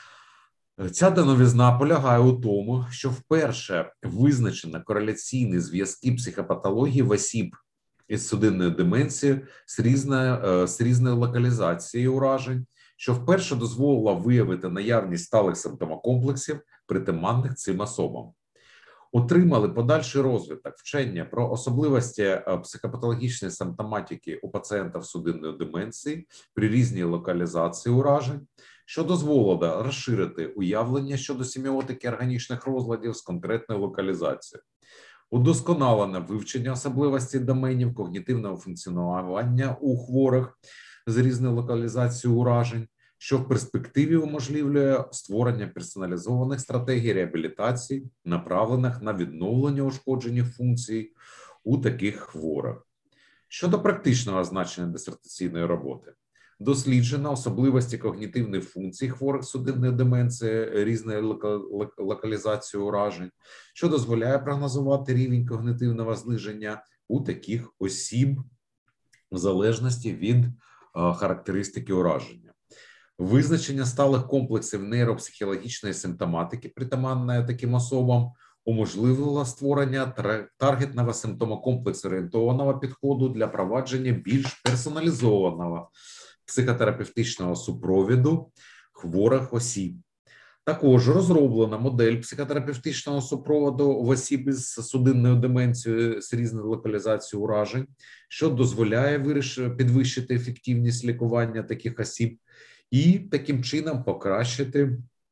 ця новизна полягає у тому, що вперше визначено кореляційні зв'язки психопатології в осіб із судинною деменцією з різною, з різною локалізацією уражень, що вперше дозволило виявити наявність сталих симптомокомплексів, притаманних цим особам. Отримали подальший розвиток вчення про особливості психопатологічної симптоматики у пацієнтів з судинною деменцією при різній локалізації уражень, що дозволило розширити уявлення щодо семіотики органічних розладів з конкретною локалізацією. Удосконалене вивчення особливостей доменів когнітивного функціонування у хворих з різною локалізацією уражень, що в перспективі уможливлює створення персоналізованих стратегій реабілітації, направлених на відновлення ушкоджених функцій у таких хворих. Щодо практичного значення дисертаційної роботи, досліджено особливості когнітивних функцій хворих з судинною деменцією різної локалізації уражень, що дозволяє прогнозувати рівень когнітивного зниження у таких осіб в залежності від характеристики ураження. Визначення сталих комплексів нейропсихологічної симптоматики, притаманної таким особам, уможливило створення таргетного симптомокомплекс-орієнтованого підходу для провадження більш персоналізованого психотерапевтичного супровіду хворих осіб. Також розроблена модель психотерапевтичного супроводу в осіб із судинною деменцією з різною локалізацією уражень, що дозволяє підвищити ефективність лікування таких осіб і таким чином покращити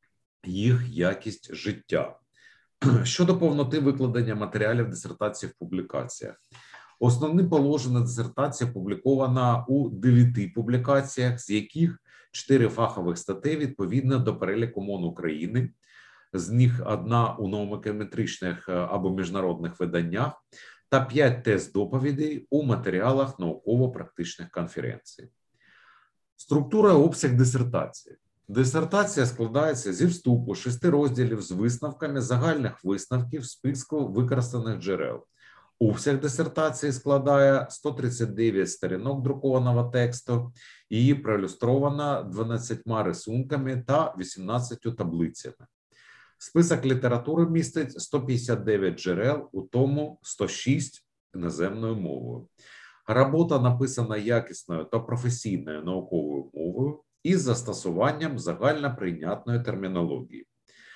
їх якість життя. Щодо повноти викладення матеріалів дисертації в публікаціях. Основні положення дисертації опублікована у дев'яти публікаціях, з яких чотири фахових статей відповідно до переліку МОН України, з них одна у наукометричних або міжнародних виданнях та п'ять тест-доповідей у матеріалах науково-практичних конференцій. Структура і обсяг дисертації. Дисертація складається зі вступу шести розділів з висновками загальних висновків списку використаних джерел. Обсяг дисертації складає сто тридцять дев'ять сторінок друкованого тексту, її проілюстрована дванадцятьма рисунками та вісімнадцятьма таблицями. Список літератури містить сто п'ятдесят дев'ять джерел, у тому сто шість іноземною мовою. Робота написана якісною та професійною науковою мовою із застосуванням загальноприйнятної термінології.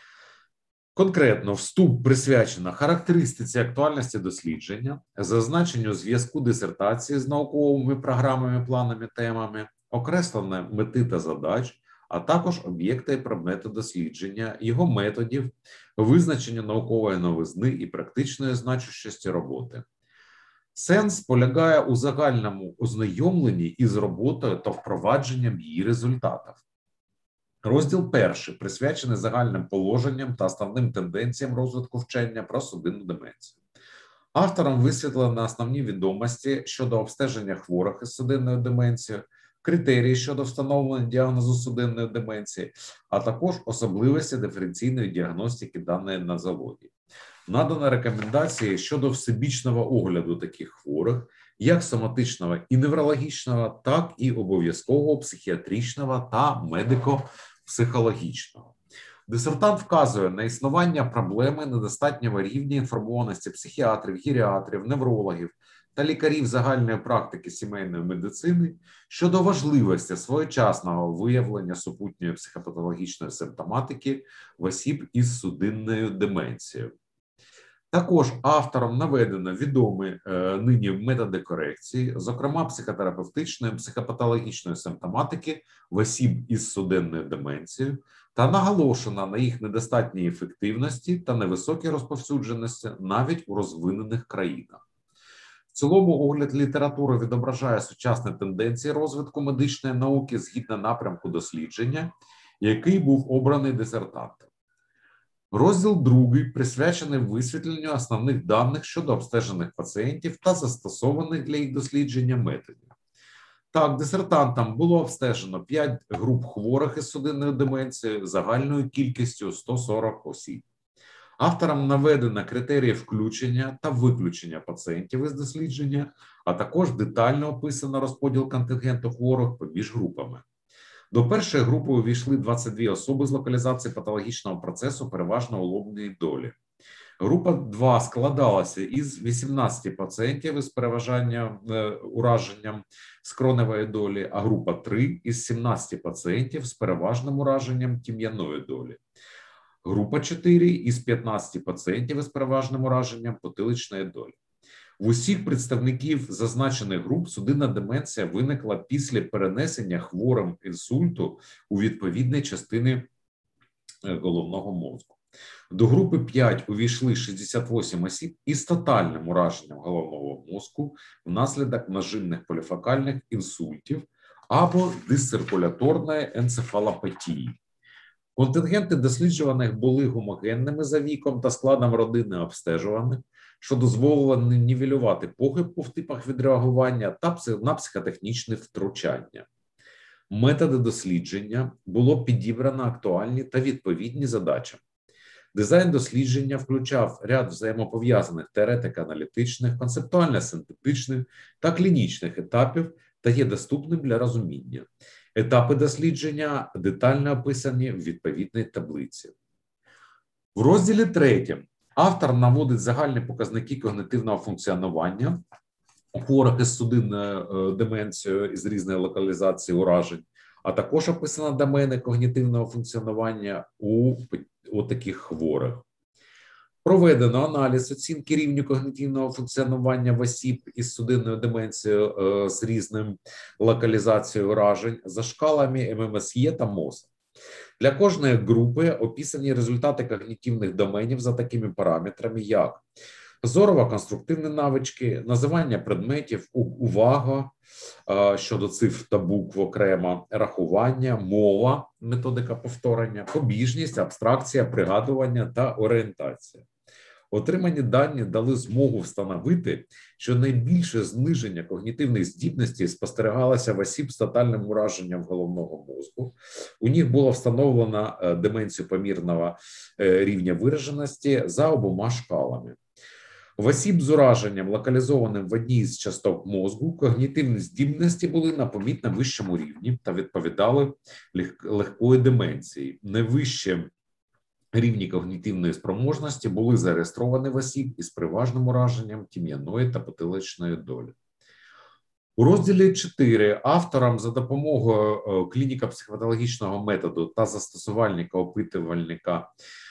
Конкретно вступ присвячено характеристиці актуальності дослідження, зазначенню зв'язку дисертації з науковими програмами, планами, темами, окреслення мети та задач, а також об'єкти і предмети дослідження, його методів, визначення наукової новизни і практичної значущості роботи. Сенс полягає у загальному ознайомленні із роботою та впровадженням її результатів. Розділ перший присвячений загальним положенням та основним тенденціям розвитку вчення про судинну деменцію. Автором висвітлено основні відомості щодо обстеження хворих із судинною деменцією, критерії щодо встановлення діагнозу судинної деменції, а також особливості диференційної діагностики даної нозології. Надано рекомендації щодо всебічного огляду таких хворих, як соматичного і неврологічного, так і обов'язкового психіатричного та медико-психологічного. Дисертант вказує на існування проблеми недостатнього рівня інформованості психіатрів, геріатрів, неврологів та лікарів загальної практики сімейної медицини щодо важливості своєчасного виявлення супутньої психопатологічної симптоматики в осіб із судинною деменцією. Також автором наведено відомі е, нині методи корекції, зокрема психотерапевтичної, психопатологічної симптоматики в осіб із судинною деменцією, та наголошено на їх недостатній ефективності та невисокій розповсюдженості навіть у розвинених країнах. В цілому огляд літератури відображає сучасні тенденції розвитку медичної науки згідно напрямку дослідження, який був обраний дисертантом. Розділ другий присвячений висвітленню основних даних щодо обстежених пацієнтів та застосованих для їх дослідження методів. Так, дисертантам було обстежено п'ять груп хворих із судинною деменцією загальною кількістю сто сорок осіб. Авторам наведено критерії включення та виключення пацієнтів із дослідження, а також детально описано розподіл контингенту хворих поміж групами. До першої групи увійшли двадцять дві особи з локалізації патологічного процесу, переважно у лобній долі. Група два складалася із вісімнадцяти пацієнтів із переважанням е, ураженням скроневої долі, а група три із сімнадцяти пацієнтів з переважним ураженням тім'яної долі. Група чотири із п'ятнадцяти пацієнтів із переважним ураженням потиличної долі. В усіх представників зазначених груп судинна деменція виникла після перенесення хворим інсульту у відповідні частини головного мозку. До групи п'ять увійшли шістдесят вісім осіб із тотальним ураженням головного мозку внаслідок множинних поліфокальних інсультів або дисциркуляторної енцефалопатії. Контингенти досліджуваних були гомогенними за віком та складом родини обстежуваних, що дозволило нівелювати похибку в типах відреагування та на психотехнічне втручання. Методи дослідження було підібрано актуальні та відповідні задачам. Дизайн дослідження включав ряд взаємопов'язаних теоретико-аналітичних, концептуально-синтетичних та клінічних етапів та є доступним для розуміння. Етапи дослідження детально описані в відповідній таблиці. В розділі третьому автор наводить загальні показники когнитивного функціонування у хворих із судинною деменцією із різної локалізації уражень, а також описано домени когнитивного функціонування у, у таких хворих. Проведено аналіз оцінки рівню когнитивного функціонування в осіб із судинною деменцією е, з різним локалізацією уражень за шкалами ем ем ес є та МОЗ. Для кожної групи описані результати когнітивних доменів за такими параметрами, як зорово-конструктивні навички, називання предметів, у- увага е, щодо цифр та букв окремо, рахування, мова, методика повторення, побіжність, абстракція, пригадування та орієнтація. Отримані дані дали змогу встановити, що найбільше зниження когнітивних здібностей спостерігалося в осіб з тотальним ураженням головного мозку. У них було встановлено е, деменцію помірного е, рівня вираженості за обома шкалами. В осіб з ураженням, локалізованим в одній з часток мозку, когнітивні здібності були на помітно вищому рівні та відповідали лег- легкої деменції. Найвище рівні когнітивної спроможності були зареєстровані в осіб із переважним ураженням тім'яної та потиличної долі. У розділі чотири авторам за допомогою е, клініко-психопатологічного методу та застосувальника-опитувальника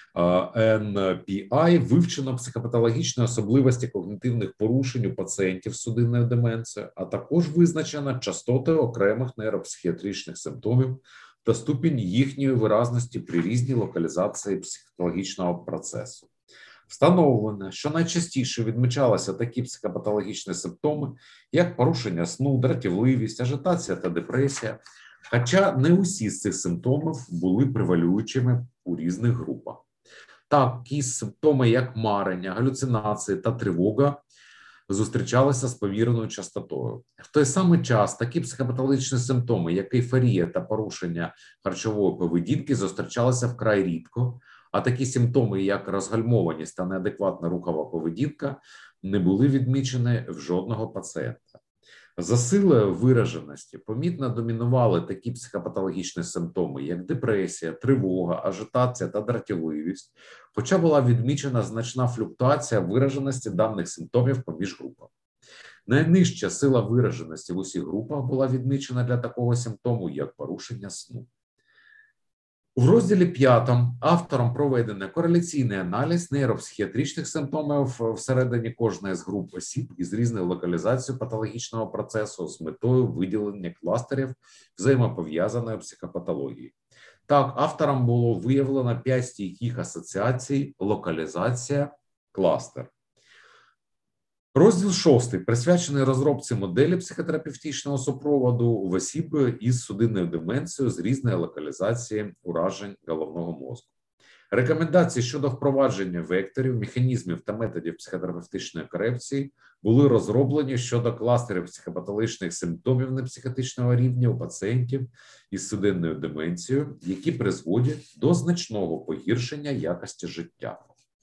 ен пі ай вивчено психопатологічні особливості когнітивних порушень у пацієнтів з судинною деменцією, а також визначено частоти окремих нейропсихіатричних симптомів та ступінь їхньої виразності при різній локалізації психологічного процесу. Встановлено, що найчастіше відмічалися такі психопатологічні симптоми, як порушення сну, дратівливість, ажитація та депресія, хоча не усі з цих симптомів були превалюючими у різних групах. Такі симптоми, як марення, галюцинації та тривога, зустрічалися з повіреною частотою. В той самий час такі психопатологічні симптоми, як ейфорія та порушення харчової поведінки, зустрічалися вкрай рідко, а такі симптоми, як розгальмованість та неадекватна рухова поведінка, не були відмічені в жодного пацієнта. За силою вираженості помітно домінували такі психопатологічні симптоми, як депресія, тривога, ажитація та дратівливість, хоча була відмічена значна флюктуація вираженості даних симптомів поміж групами. Найнижча сила вираженості в усіх групах була відмічена для такого симптому, як порушення сну. В розділі п'ятому автором проведено кореляційний аналіз нейропсихіатричних симптомів всередині кожної з груп осіб із різною локалізацією патологічного процесу з метою виділення кластерів взаємопов'язаної психопатології. Так, авторам було виявлено п'ять стійких асоціацій, локалізація, кластер. Розділ шостий присвячений розробці моделі психотерапевтичного супроводу в осіб із судинною деменцією з різної локалізації уражень головного мозку. Рекомендації щодо впровадження векторів, механізмів та методів психотерапевтичної корекції були розроблені щодо кластерів психопатологічних симптомів непсихотичного рівня у пацієнтів із судинною деменцією, які призводять до значного погіршення якості життя.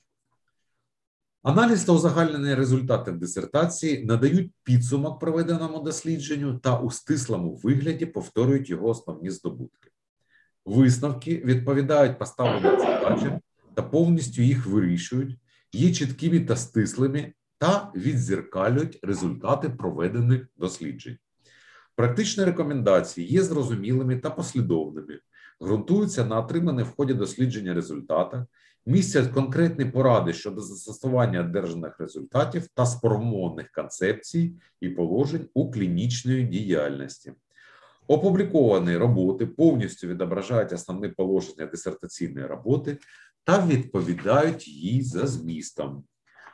Аналіз та узагальнені результати дисертації надають підсумок проведеному дослідженню та у стислому вигляді повторюють його основні здобутки. Висновки відповідають поставленим задачам та повністю їх вирішують, є чіткими та стислими та відзеркалюють результати проведених досліджень. Практичні рекомендації є зрозумілими та послідовними, ґрунтуються на отриманих в ході дослідження результатах, містять конкретні поради щодо застосування одержаних результатів та сформованих концепцій і положень у клінічної діяльності. Опубліковані роботи повністю відображають основні положення дисертаційної роботи та відповідають їй за змістом.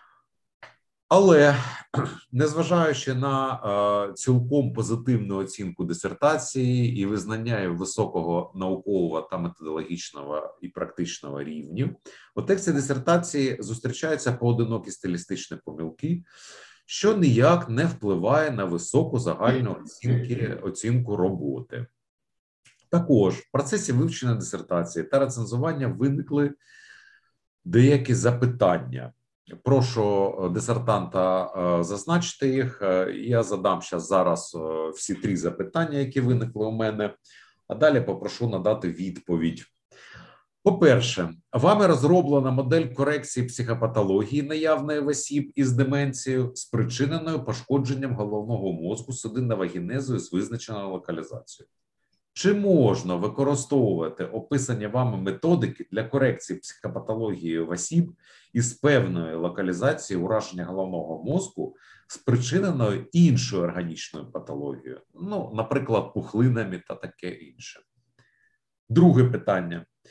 Але, незважаючи на е, цілком позитивну оцінку дисертації і визнання високого наукового та методологічного і практичного рівнів, у тексті дисертації зустрічаються поодинокі стилістичні помилки, що ніяк не впливає на високу загальну оцінки, оцінку роботи. Також в процесі вивчення дисертації та рецензування виникли деякі запитання. Прошу дисертанта зазначити їх. Я задам зараз всі три запитання, які виникли у мене, а далі попрошу надати відповідь. По-перше, вами розроблена модель корекції психопатології наявної в осіб із деменцією, спричиненою пошкодженням головного мозку судинного генезу з визначеною локалізацією. Чи можна використовувати описані вами методики для корекції психопатології в осіб із певною локалізацією ураження головного мозку, спричиненою іншою органічною патологією, ну, наприклад, пухлинами та таке інше? Друге питання.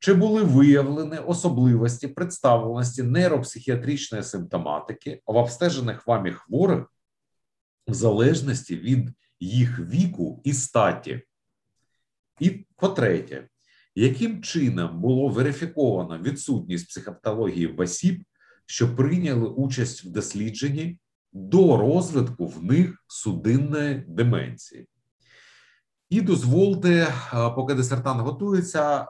Чи були виявлені особливості представленості нейропсихіатричної симптоматики в обстежених вами хворих в залежності від їх віку і статі? І по-третє, яким чином було верифіковано відсутність психопатології в осіб, що прийняли участь в дослідженні до розвитку в них судинної деменції? І дозвольте, поки дисертант готується,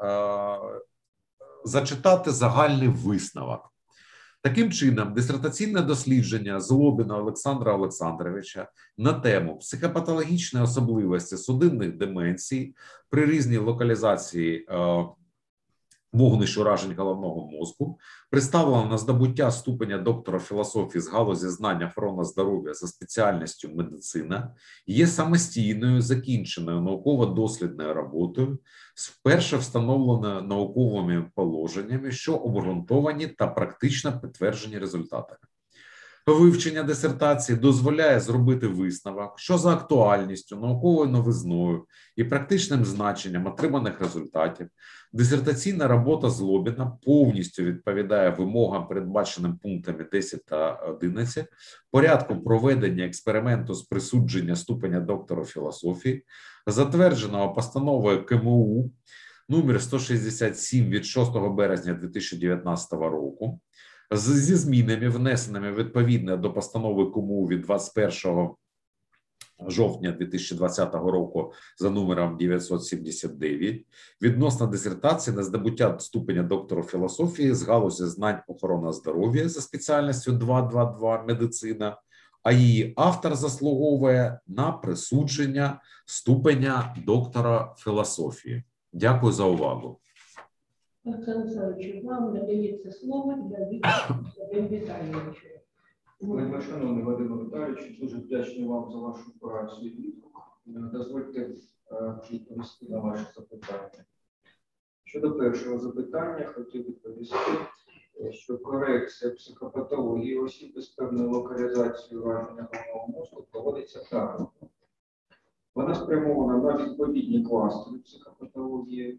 зачитати загальний висновок. Таким чином, дисертаційне дослідження Злобіна Олександра Олександровича на тему психопатологічної особливості судинних деменцій при різній локалізації е, вогнищ уражень головного мозку представлено на здобуття ступеня доктора філософії з галузі знань охорони здоров'я за спеціальністю медицина, є самостійною закінченою науково-дослідною роботою з вперше встановленою науковими положеннями, що обґрунтовані та практично підтверджені результатами. Вивчення дисертації дозволяє зробити висновок, що за актуальністю, науковою новизною і практичним значенням отриманих результатів дисертаційна робота Злобіна повністю відповідає вимогам, передбаченим пунктами десять та одинадцять, порядку проведення експерименту з присудження ступеня доктора філософії, затвердженого постановою ка ем у номер сто шістдесят сім від шостого березня дві тисячі дев'ятнадцятого року, зі змінами, внесеними відповідно до постанови ка ем у від двадцять першого жовтня дві тисячі двадцятого року за номером дев'ятсот сімдесят дев'ять, відносно дисертації на здобуття ступеня доктора філософії з галузі знань охорони здоров'я за спеціальністю двісті двадцять два медицина, а її автор заслуговує на присудження ступеня доктора філософії. Дякую за увагу. Олександр Олександрович, вам надається слово для відповіді Віталійовича. Вельми шановний Вадим Віталійович, дуже вдячний вам за вашу працю і відгук. Дозвольте е, відповісти на ваші запитання. Щодо першого запитання, хотів відповісти, що корекція психопатології осіб із певною локалізацією ураження головного мозку проводиться так. Вона спрямована на відповідні кластери психопатології.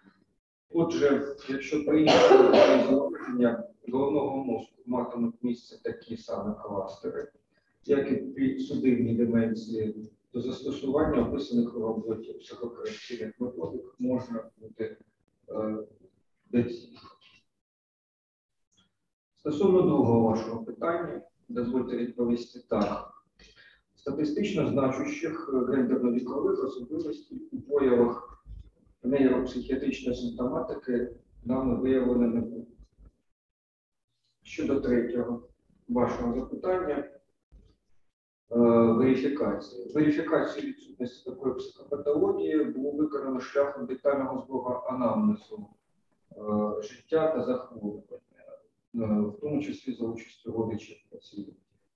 Отже, якщо прийняти зауваження головного мозку матимуть місце такі самі кластери, як і при судинній деменції, то застосування описаних у роботі психокорекційних методик можна бути е, доцільним. Стосовно другого вашого питання, дозвольте відповісти так. Статистично значущих гендерно-вікових особливостей у проявах нейропсихіатричної симптоматики нами виявлено не було. Щодо третього вашого запитання, е, верифікації. Верифікацію відсутності такої психопатології було виконано шляхом детального збору анамнезу е, життя та захворювання, е, в тому числі за участю родичів пацієнтів.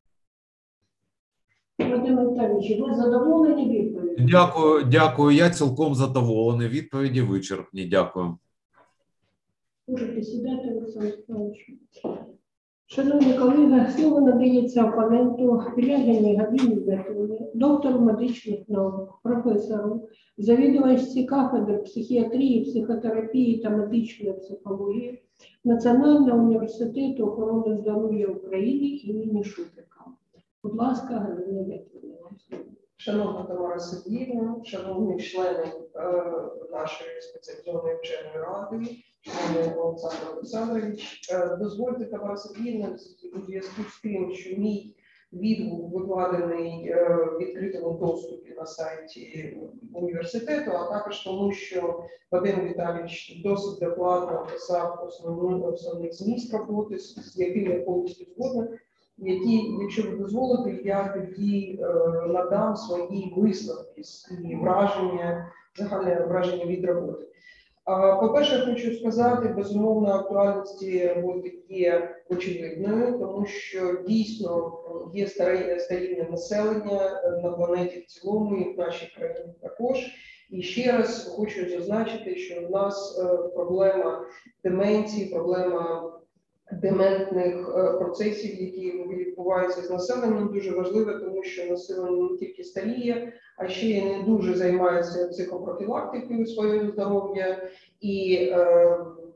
Вадим Віталійович, ви задоволені відповіддю? Дякую, дякую. Я цілком задоволений. Відповіді вичерпні. Дякую. Можете сідати, Олександр Олександрович. Шановні колеги, слово надається опоненту Пілягіній Галині Дмитрівні, доктору медичних наук, професору, завідувачці кафедри психіатрії, психотерапії та медичної психології Національного університету охорони здоров'я України імені Шуфрика. Будь ласка, Галина Дмитрівна. Шановна Тамара Сергіївна, шановні члени е, нашої спеціалізованої вченої ради, шановний Олександр Олександрович, е, дозвольте, Тамара Сергіївна, у зв'язку з тим, що мій відгук викладений е, в відкритому доступі на сайті університету, а також тому, що Вадим Віталійович досить докладно описав основну, основний зміст роботи, з яким я повністю згодна, які, якщо ви дозволите, я тоді е, надам свої висновки і враження, загальне враження від роботи. А, по-перше, хочу сказати, безумовно, актуальності роботи є очевидною, тому що дійсно є старе, старіння населення на планеті в цілому і в нашій країні також. І ще раз хочу зазначити, що в нас е, проблема деменції, проблема дементних процесів, які відбуваються з населенням, дуже важливе, тому що населення не тільки старіє, а ще й не дуже займається психопрофілактикою свого здоров'я. І е,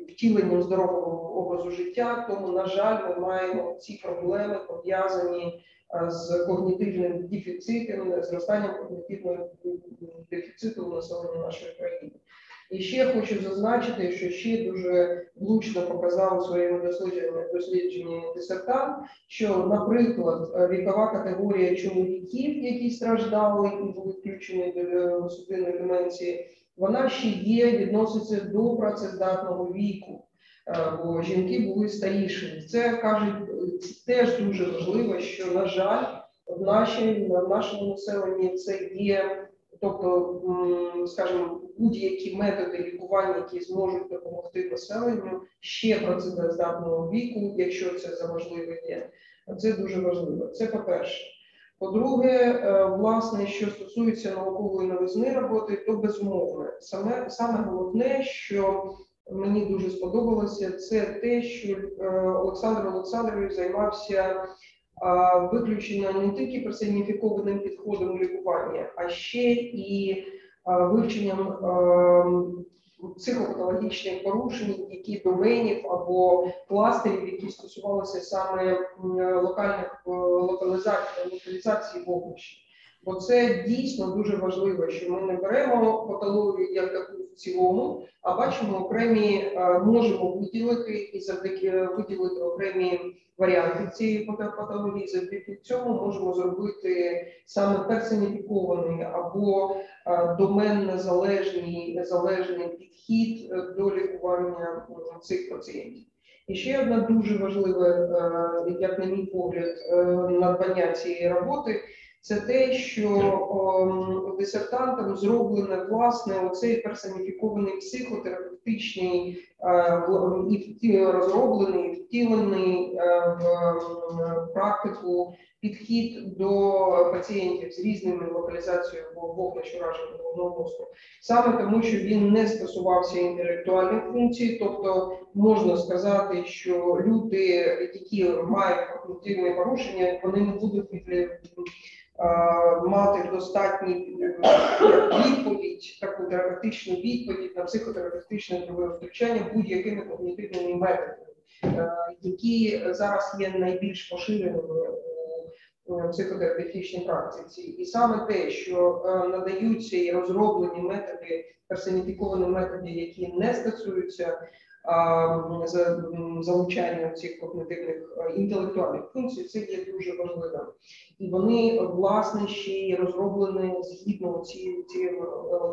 втіленням здорового образу життя, тому, на жаль, ми маємо ці проблеми пов'язані з когнітивним дефіцитом, зростанням когнітивного дефіциту у населення нашої країни. І ще хочу зазначити, що ще дуже влучно показав у своєму дослідженні, дослідженні дисертант, що, наприклад, вікова категорія чоловіків, які страждали і були включені до судинної деменції, вона ще є, відноситься до працездатного віку, бо жінки були старішими. Це, кажуть, теж дуже важливо, що, на жаль, в, нашій, в нашому населенні це є, тобто, скажімо, будь-які методи лікування, які зможуть допомогти населенню ще працездатного віку, якщо це за можливе є. Це дуже важливо. Це по-перше. По-друге, власне, що стосується наукової новизни роботи, то безумовно. Саме, саме головне, що мені дуже сподобалося, це те, що Олександр Олександрович займався виключено не тільки персоніфікованим підходом лікування, а ще і вивченням психопатологічних порушень, які доменів або кластерів, які стосувалися саме локальних локалізацій, локалізації вогнища. Бо це дійсно дуже важливо, що ми не беремо патологію як таку в цілому, а бачимо окремі, можемо виділити і завдяки виділити окремі варіанти цієї патології, завдяки цьому можемо зробити саме персоніфікований або доменно залежний, незалежний підхід до лікування цих пацієнтів. І ще одна дуже важлива, як на мій погляд, надбання цієї роботи – це те, що о, дисертантом зроблено, власне, оцей персоніфікований психотерапевтичний е, і розроблений, втілений е, в практику підхід до пацієнтів з різними локалізацією вогнищ ураження головного мозку. Саме тому, що він не стосувався інтелектуальних функцій, тобто можна сказати, що люди, які мають когнітивні порушення, вони не будуть від мати достатній відповідь, таку терапевтичну відповідь на психотерапевтичне втручання будь-якими когнітивними методами, які зараз є найбільш поширеними у психотерапевтичній практиці. І саме те, що надаються і розроблені методи, персоніфіковані методи, які не стосуються за залучання цих когнітивних інтелектуальних функцій, це є дуже важливим. І вони, власне, ще й розроблені згідно цієї ці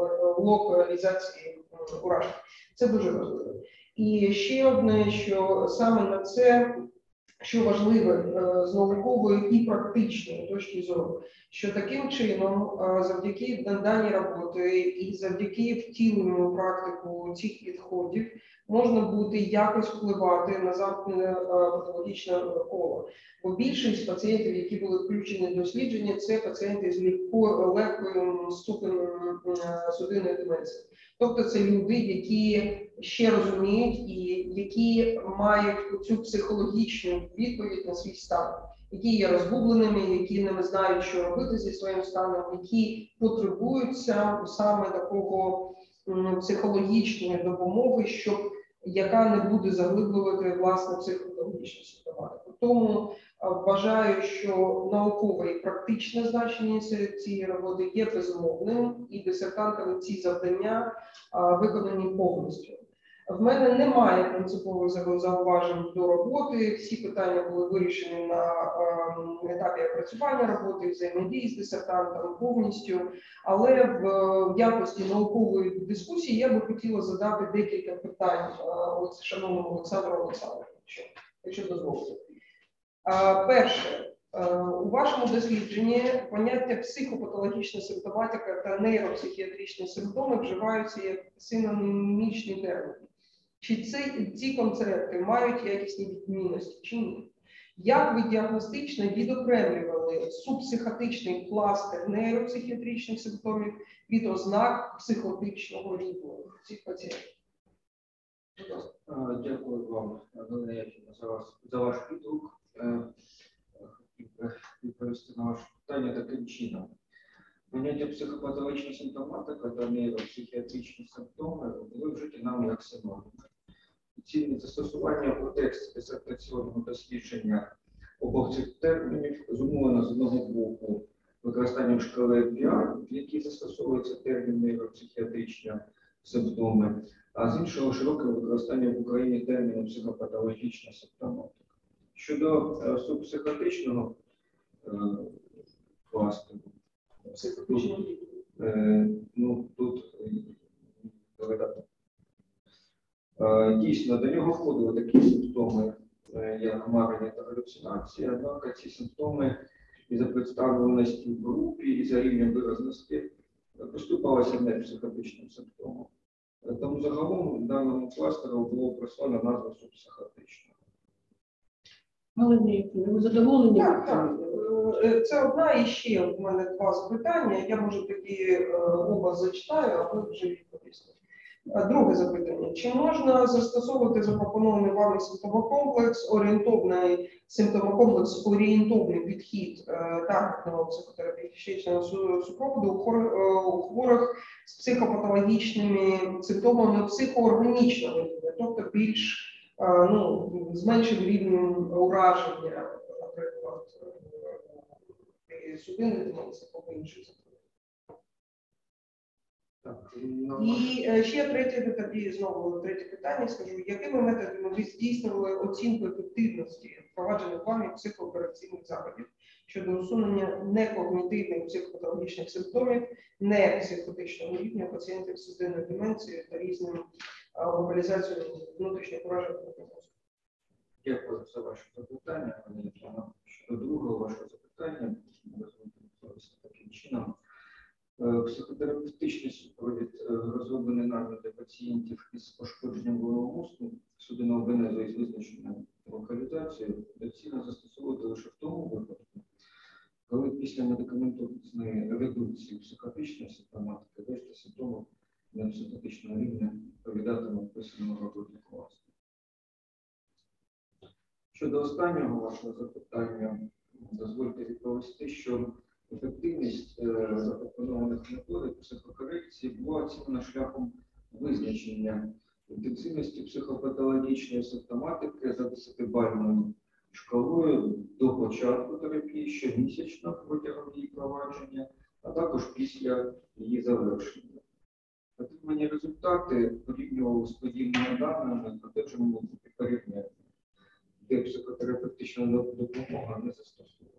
локалізації уражень. Це дуже важливо. І ще одне, що саме на це, що важливо з наукової і практичної точки зору, що таким чином, завдяки даній роботи і завдяки втіленню у практику цих підходів, можна буде якось впливати на замкнене патологічне коло. Бо більшість пацієнтів, які були включені в дослідження, це пацієнти з легкою ступенем судинної деменції. Тобто це люди, які ще розуміють і які мають цю психологічну відповідь на свій стан, які є розгубленими, які не знають, що робити зі своїм станом, які потребують саме такого психологічної допомоги, щоб яка не буде заглиблювати власне психологічну симптоматику. Тому вважаю, що наукове і практичне значення цієї роботи є безумовним, і дисертантами ці завдання виконані повністю. В мене немає принципових зауважень до роботи, всі питання були вирішені на етапі опрацювання роботи, взаємодії з дисертантом повністю, але в якості наукової дискусії я би хотіла задати декілька питань шановному Олександру Олександровичу, якщо дозволите. Перше, у вашому дослідженні поняття психопатологічна симптоматика та нейропсихіатричні симптоми вживаються як синонімічні терміни. Чи це, ці концепти мають якісні відмінності, чи ні? Як ви діагностично відокремлювали субпсихотичний кластер нейропсихіатричних симптомів від ознак психотичного рівня цих пацієнтів? Дякую вам, Галина Яківна, за, вас, за ваш відгук. Відповісти на ваше питання таким чином. Поняття психопатологічна симптоматика та нейропсихіатричні симптоми були вжиті нами як синоніми. Ці доцільне застосування у тексті дисертаційного дослідження обох цих термінів зумовлено з одного боку використанням шкали піар, в якій застосовуються термін нейропсихіатричні симптоми, а з іншого широким використанням в Україні терміну психопатологічна симптоматика. Щодо е, субпсихіатричного е, кластеру, Психологічний. Е, ну, тут е, е, дійсно до нього входили такі симптоми, е, як марення та галюцинації, однак ці симптоми і за представленості в групі, і за рівнем виразності е, поступалися не психотичним симптомом. Е, Тому загалом даному кластеру було прислано назву субпсихіатричного. Галина Яківна, ви задоволені? Так, так. Е, Це одна і ще в мене два запитання. Я, може, тоді е, оба зачитаю, а ви вже відповісти. Е, Друге запитання. Чи можна застосовувати запропонований вами симптомокомплекс, орієнтовний симптомокомплекс, орієнтовний підхід е, таргетного психотерапевтичного су- супроводу у хор- е, у хворих з психопатологічними симптомами психоорганічного рівня, тобто більш е, ну, з меншим рівнем ураження, наприклад, судинної деменції або інших захворювань. Так, ну, І е, ще третє, тоді знову третє питання скажу. Якими методами ви здійснювали оцінку ефективності впроваджених вами психоопераційних заходів щодо усунення некогнітивних психопатологічних симптомів, не психотичного рівня пацієнтів з судинною деменцією та різним е, локалізацією внутрішніх уражень мозку? Дякую за ваше запитання. Пані Тетяно. Щодо другого вашого запитання, розвивається таким чином. Е, Психотерапевтичний супровід е, розроблений нами для пацієнтів із пошкодженням головного мозку, судинного венезу із визначеною локалізацією, доцільно застосовувати лише в тому випадку, коли після медикаментозної редукції психотичної симптоматики решта симптомів на психотичного рівня відповідатиме вписаному роботі класу. Щодо останнього вашого запитання, дозвольте відповісти, що ефективність е, запропонованих методик психокорекції була оцінена шляхом визначення інтенсивності психопатологічної симптоматики за десятибальною шкалою до початку терапії щомісячно протягом її провадження, а також після її завершення. Отримані результати порівнювали з подібними даними, одержаними в групі порівняння, де психотерапевтична допомога не застосована.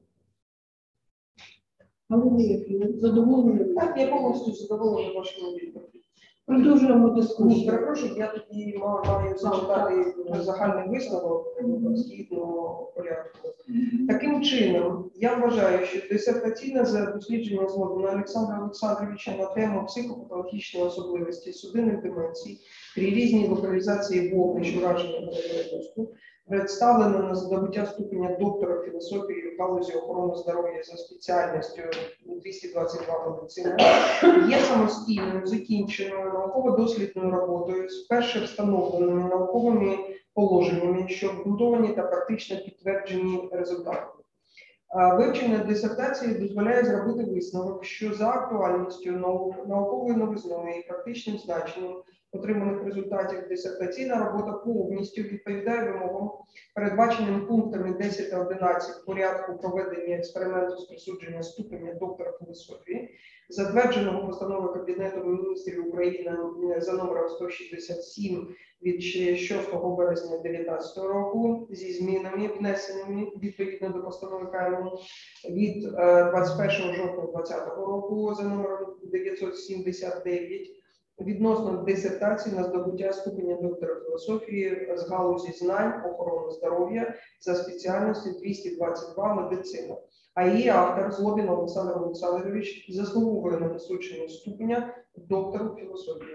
Галина Яківна, задоволені? Так, я повністю задоволена вашими відповідями. Продовжуємо Ні, дискусію. перепрошую, я тоді ма- маю зачитати загальний висновок згідно порядку. Таким чином, я вважаю, що дисертаційне дослідження злодина Олександра Олександровича на тему психопатологічної особливості судинних деменцій при різній локалізації вогнищ ураження головного мозку, представлено на здобуття ступеня доктора філософії в галузі охорони здоров'я за спеціальністю двісті двадцять два медицина, є самостійною, закінченою науково-дослідною роботою з перше встановленими науковими положеннями, що обґрунтовані та практично підтверджені результатами. А Вивчення дисертації дозволяє зробити висновок, що за актуальністю, нау- науковою новизною і практичним значенням отриманих результатів дисертаційна робота повністю відповідає вимогам, передбаченим пунктами десять та одинадцять порядку проведення експерименту з присудження ступеня доктора філософії, затвердженого постановою Кабінету міністрів України за номером сто шістдесят сім від шостого березня дві тисячі дев'ятнадцятого року зі змінами, внесеними відповідно до постанови К М У від е, двадцять першого жовтня двадцятого року за номером дев'ятсот сімдесят дев'ять відносно дисертації на здобуття ступеня доктора філософії з галузі знань охорони здоров'я за спеціальністю двісті двадцять два медицина. А її автор Злобін Олександр Олександрович заслуговує на присудження ступеня доктора філософії.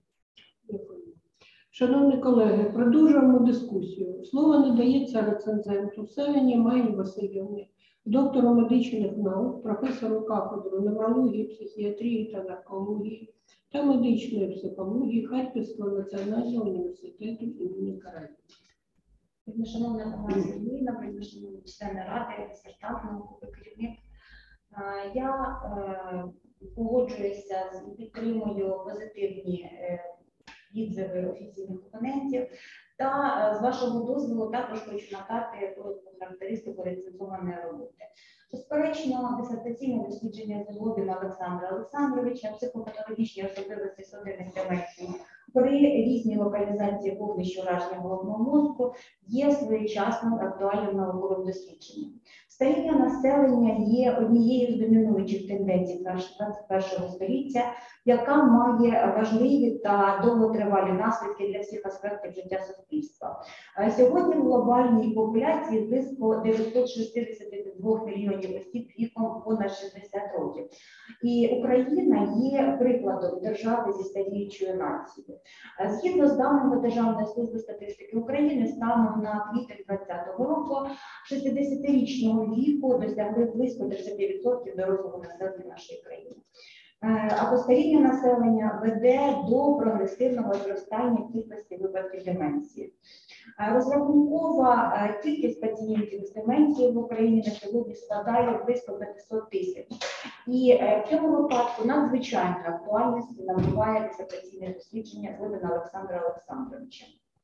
Дякую. Шановні колеги, продовжуємо дискусію. Слово надається рецензенту Савіні Майі Васильівні, доктору медичних наук, професору кафедри неврології, психіатрії та наркології та медичної психології Харківського національного університету імені Каразіна. Шановна Тамара Сергіївна, шановні члени ради, дисертант, науковий керівник. Е, Я е, погоджуюся з підтримую позитивні е, відзиви офіційних опонентів. Та е, з вашого дозволу також хочу надати коротку характеристику рецензованої роботи. Безперечно, дисертаційне дослідження Злобіна Олександра Олександровича, психопатологічні особливості судинних деменцій при різній локалізації вогнищ ураження головного мозку є своєчасним актуальним науковим дослідженням. Старіння населення є однією з домінуючих тенденцій двадцять першого століття, яка має важливі та довготривалі наслідки для всіх аспектів життя суспільства. Сьогодні в глобальній популяції близько дев'ятсот шістдесят два мільйонів осіб віком понад шістдесят років. І Україна є прикладом держави зі старіючою нацією. Згідно з даними Державної служби статистики України, станом на квітень двадцятого року шістдесятирічного віку досягли близько тридцять відсотків дорослого населення нашої країни. А постаріння населення веде до прогресивного зростання кількості випадків деменції. Розрахункова кількість пацієнтів з деменцією в Україні на сьогодні складає близько п'ятсот тисяч. І в цьому випадку надзвичайно актуальність набуває дисертаційне дослідження Злобіна Олександра Олександровича,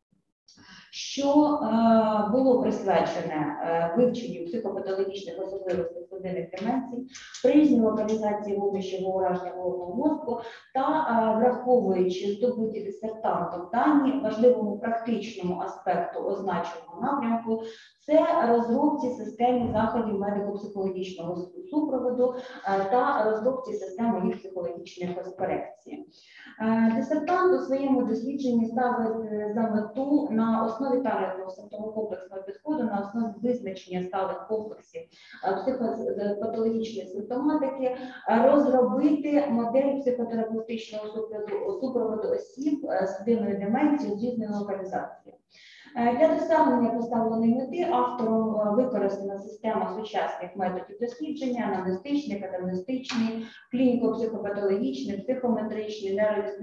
що е, було присвячене е, вивченню психопатологічних особливостей судинних деменцій, при різній локалізації вогнищевого ураження головного мозку та е, враховуючи здобуті дисертантом дані важливому практичному аспекту означеного напрямку, це розробці системи заходів медико-психологічного супроводу е, та розробці системи їх психологічної корекції. Е, дисертант у своєму дослідженні ставить за мету на основі тарифного симптомокомплексного підходу, на основі визначення сталих комплексів психопатологічної симптоматики, розробити модель психотерапевтичного супроводу, супроводу осіб з судинною деменцією з різною локалізацією. Для досягнення поставленої мети автором використана система сучасних методів дослідження: анамнестичний, катамнестичний, клініко-психопатологічний, психометричний,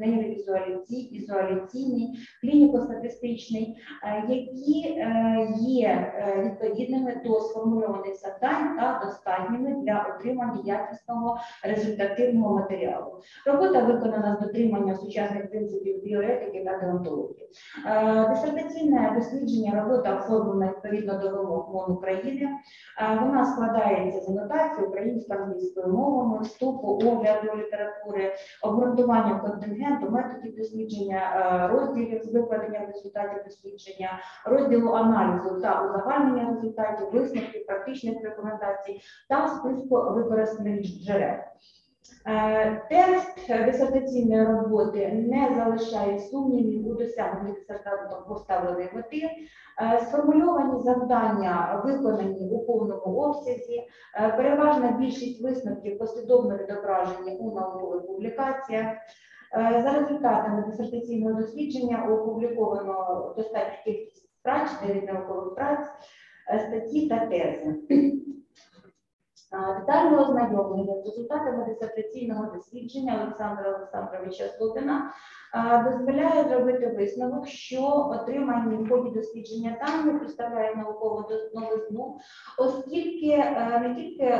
нейровізуалізаційний, клініко-статистичний, які є відповідними до сформульованих завдань та достатніми для отримання якісного результативного матеріалу. Робота виконана з дотриманням сучасних принципів біоетики та деонтології. Дисертаційне дослідження, робота оформлена відповідно до вимог МОН України. Вона складається з анотації українською, англійською мовами, вступу, огляду літератури, обґрунтування контингенту, методів дослідження, розділів з викладенням результатів дослідження, розділу аналізу та узагальнення результатів, висновків, практичних рекомендацій та списку використаних джерел. Текст дисертаційної роботи не залишає сумнівів у досягненні дисертантом поставленої мети. Сформульовані завдання виконані у повному обсязі. Переважна більшість висновків послідовно відображені у наукових публікаціях. За результатами дисертаційного дослідження опубліковано достатньо кількість праць, дев'ять наукових праць, статті та тези. Детальне ознайомлення з результатами дисертаційного дослідження Олександра Олександровича Злобіна дозволяє зробити висновок, що отримані в ході дослідження дані представляє наукову новизну, оскільки не тільки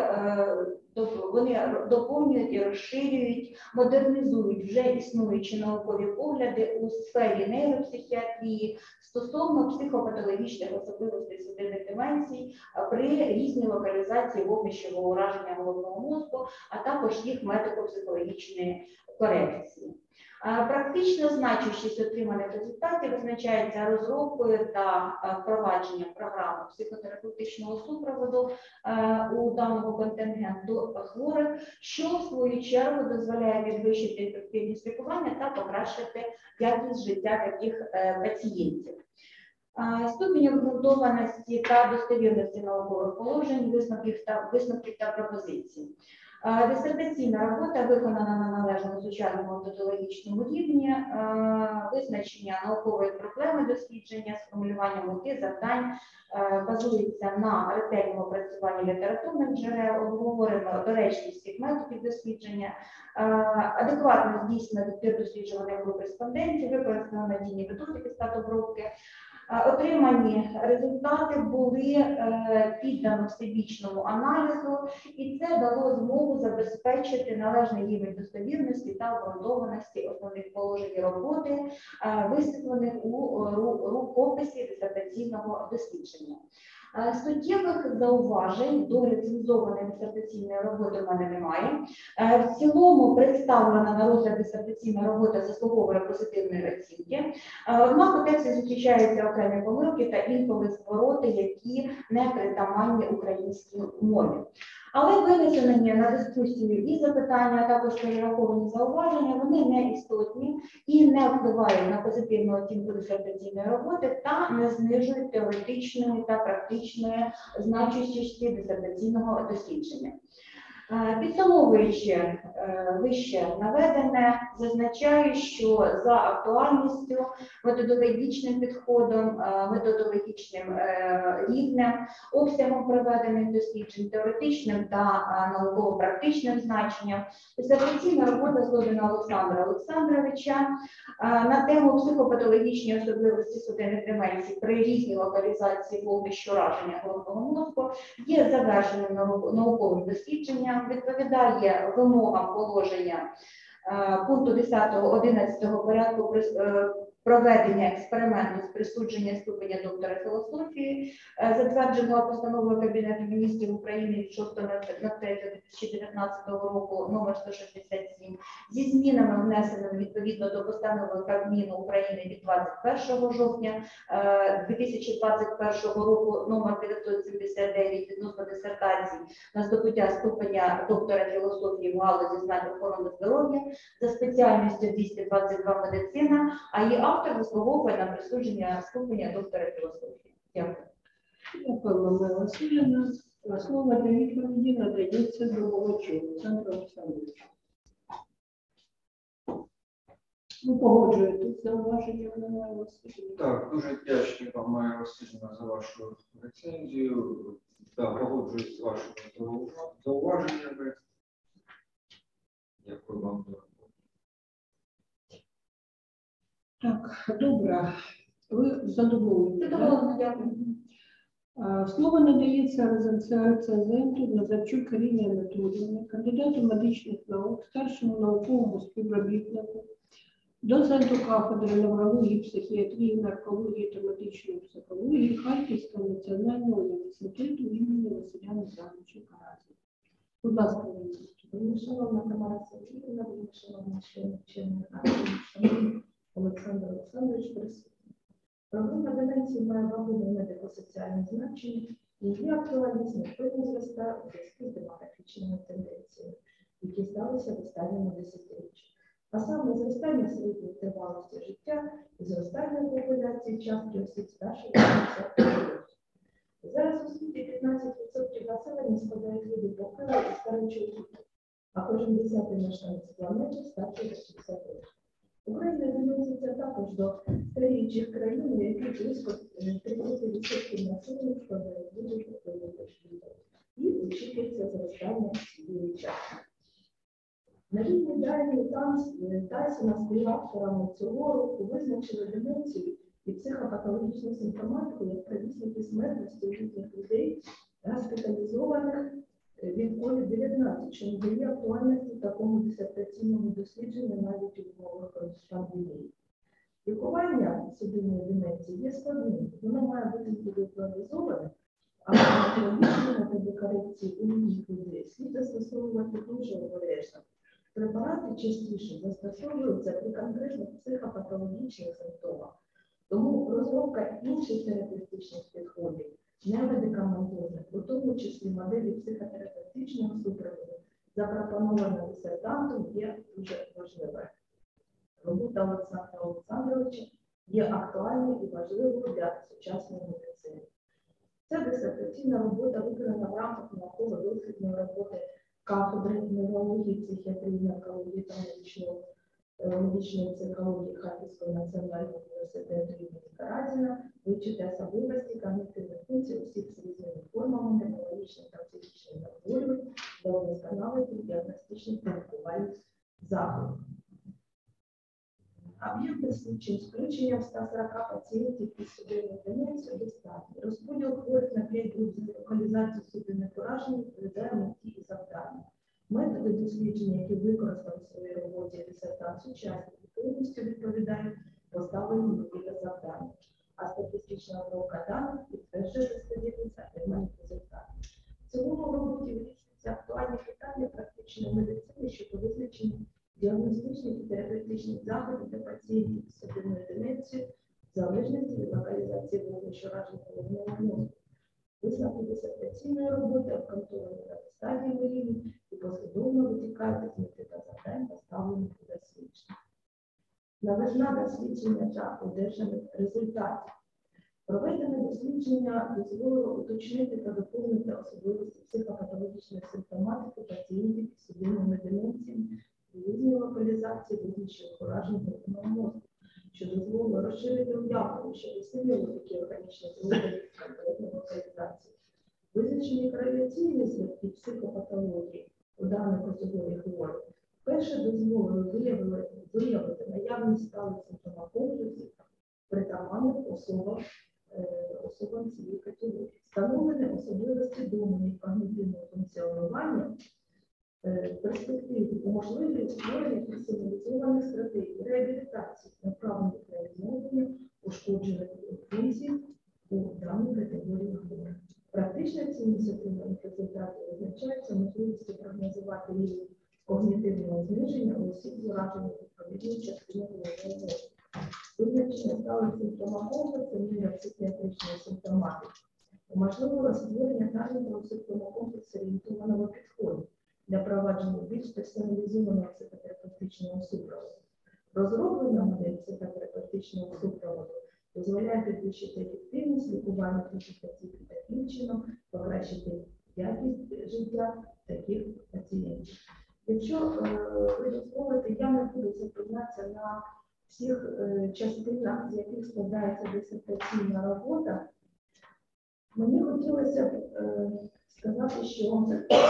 вони доповнюють і розширюють, модернізують вже існуючі наукові погляди у сфері нейропсихіатрії стосовно психопатологічних особливостей судинних деменцій при різній локалізації вогнищевого ураження головного мозку, а також їх медико-психологічної корекції. Практично значущість отриманих результатів визначається розробкою та впровадженням програми психотерапевтичного супроводу у даного контингенту хворих, що в свою чергу дозволяє підвищити ефективність лікування та покращити якість життя таких пацієнтів. Ступінь обґрунтованості та достовірності наукових положень, висновків та, висновків та пропозицій. Дисертаційна робота виконана на належному сучасному методологічному рівні, визначення наукової проблеми дослідження, сформулювання мети, завдань базується на ретельному опрацюванні літературних джерел, обговорено доречність всіх методів дослідження, адекватно здійснено відбір досліджуваних груп респондентів, використано надійні методики статобробки, Е, Отримані результати були е, піддано всебічному аналізу, і це дало змогу забезпечити належний рівень достовірності та обґрунтованості основних положень роботи, е, висвітлених у ру- рукописі дисертаційного дослідження. Е, Суттєвих зауважень до рецензованої дисертаційної роботи в мене немає. Е, В цілому представлена на розгляд дисертаційна робота заслуговує позитивної оцінки. Е, Однак у тексті зустрічаються окремі помилки та інколи звороти, які не притаманні українській мові. Але винесені на дискусію і запитання, а також перераховані зауваження, вони не істотні і не впливають на позитивну оцінку дисертаційної роботи та не знижують теоретичної та практичної значущості дисертаційного дослідження. Е, Підсумовуючи е, вище наведене, зазначаю, що за актуальністю, методологічним підходом, е, методологічним е, рівнем, обсягом проведених досліджень, теоретичним та е, науково-практичним значенням, дисертаційна робота Злобіна Олександра Олександровича е, на тему психопатологічні особливості судинних деменцій при різній локалізації вогнищ ураження головного мозку є завершеним нау- науковим дослідженням, відповідає вимогам положення е, пункту десятого одинадцятого порядку прис- е, проведення експерименту з присудження ступеня доктора філософії, е, затвердженого постановою Кабінету міністрів України від шостого третього дві тисячі дев'ятнадцятого року номер сто шістдесят сім, зі змінами, внесеними відповідно до постанови Кабміну України від двадцять першого жовтня е, дві тисячі двадцять першого року номер дев'ятсот сімдесят дев'ять відносно дисертації на здобуття ступеня доктора філософії в галузі знань охорони здоров'я за спеціальністю двісті двадцять два медицина, а її автор заслуговує на присудження ступеня доктора філософії. Дякую. Дякую, Мамила Васильівна. Слово для відповіді надається Домовичу Олександру Олександровичу. Ви погоджуєтесь з зауваженням Мамили Васильівни? Так, дуже вдячний вам, Майя Васильівна, за вашу рецензію. Так, погоджуюсь з вашими зауваж- зауваженнями. Дякую вам за роботу. Так, добре. Ви задоволені? так? Задоволена, дякую. А, Слово надається рецензенту Назарчук Ірині Анатоліївні, кандидату медичних наук, старшому науковому співробітнику, доценту кафедри неврології, психіатрії, наркології та медичної психології Харківського національного університету імені Василя Михайловича Каразіна. Будь ласка, Ірина. Шановна Тамара Сергіївна, шановні члени вченої ради, шановний Олександр Олександрович присутній. Проблема деменції має вагоме медико-соціальне значення і її актуальність невпинно зростає у зв'язку з демографічними тенденціями, які сталися в останньому десятиріччі. А саме зростання середньої тривалості життя і зростання популяції частки осіб старших вісімдесят років. Зараз у світі п'ятнадцять відсотків населення складають люди похилого і старечого віку, а кожен десятий мешканець планети старший за шістдесят років. Україна відноситься також до старіючих країн, у яких близько тридцять відсотків населення складають люди похилого віку. І очікується зростання цієї частки. На рівні Дайні Тайсона з авторами цього року визначили деменцію і психопатологічну симптоматику як провісники смертності у літніх людей, госпіталізованих від ковід дев'ятнадцять, що не дає актуальності такому дисертаційному дослідженню навіть у умовах пандемії. Лікування судинної деменції є складним, воно має бути індивідуалізоване, а методичні методи корекції у літніх людей слід застосовувати дуже обережно. Препарати частіше застосовуються при конкретних психопатологічних симптомах. Тому розробка інших терапевтичних підходів, не медикаментозних, у тому числі моделі психотерапевтичного супроводу, запропонована дисертантом, є дуже важливою. Робота Олександра Олександровича є актуальною і важливою для сучасної медицини. Ця дисертаційна робота виконана в рамках науково-дослідної роботи кафедри неврології, психіатрії, наркології та медичної, медичної психології Харківського національного університету імені Каразіна, вивчити особливості когнітивних функцій осіб з різними формами неврологічних та психічних захворювань для вдосконалення діагностичних та лікувальних заходів. Об'єм досліджень з включенням ста сорока пацієнтів із судинною деменцією достатньо. Розподіл хворих на п'ять груп з локалізацією судинних уражень відповідає меті і завданню. Методи дослідження, які використали в своїй роботі і дисертації учасники, повністю відповідають поставленим меті завданню. А статистична обробка даних підтверджує достовірність отриманих результатів. В цілому в роботі вирішуються актуальні питання практичної медицини щодо визначення діагностичних і терапевтичних заходів для пацієнтів з судинною деменцією в залежності від локалізації вогнища ураження головного мозку. Висновки дисертаційної роботи обґрунтовані на стадії рівні і послідовно витікають з мети та завдань, поставлених у дослідження. Новизна дослідження та одержаних результатів. Проведене дослідження дозволило уточнити та доповнити особливості психопатологічної симптоматики пацієнтів із судинними деменціями у різній локалізації визначених уражень головного мозку, що дозволило розширити уявлення щодо символів такі органічні злочини конкретної локалізації. Визначені кореляційні зв'язки психопатології у даних категорії хворих вперше дозволили виявити, виявити наявність сталих симптомокомплексів притаманних особам, е, особам цієї категорії. Встановлені особливості думання і когнітивного функціонування е, перспективи уможливлюють створення персоналізованих стратегій реабілітації, направлених на відновлення ушкоджених функцій у даній категорії хворих. Практична цінність отриманих результатів визначається можливістю прогнозувати рівень когнітивного зниження у осіб з ураженням відповідної частини головного мозку. Визначення сталих симптомокомплексів нейропсихіатричної симптоматики уможливило створення таргетного симптомокомплексу орієнтованого підходу для провадження більш персоналізованого психотерапевтичного супроводу. Розроблена модель психотерапевтичного супроводу дозволяє підвищити ефективність лікування таких пацієнтів таким чином, покращити якість життя таких пацієнтів. Якщо е, ви дозволите, я не буду зупинятися на всіх е, частинах, з яких складається дисертаційна робота. Мені хотілося б е, сказати, що,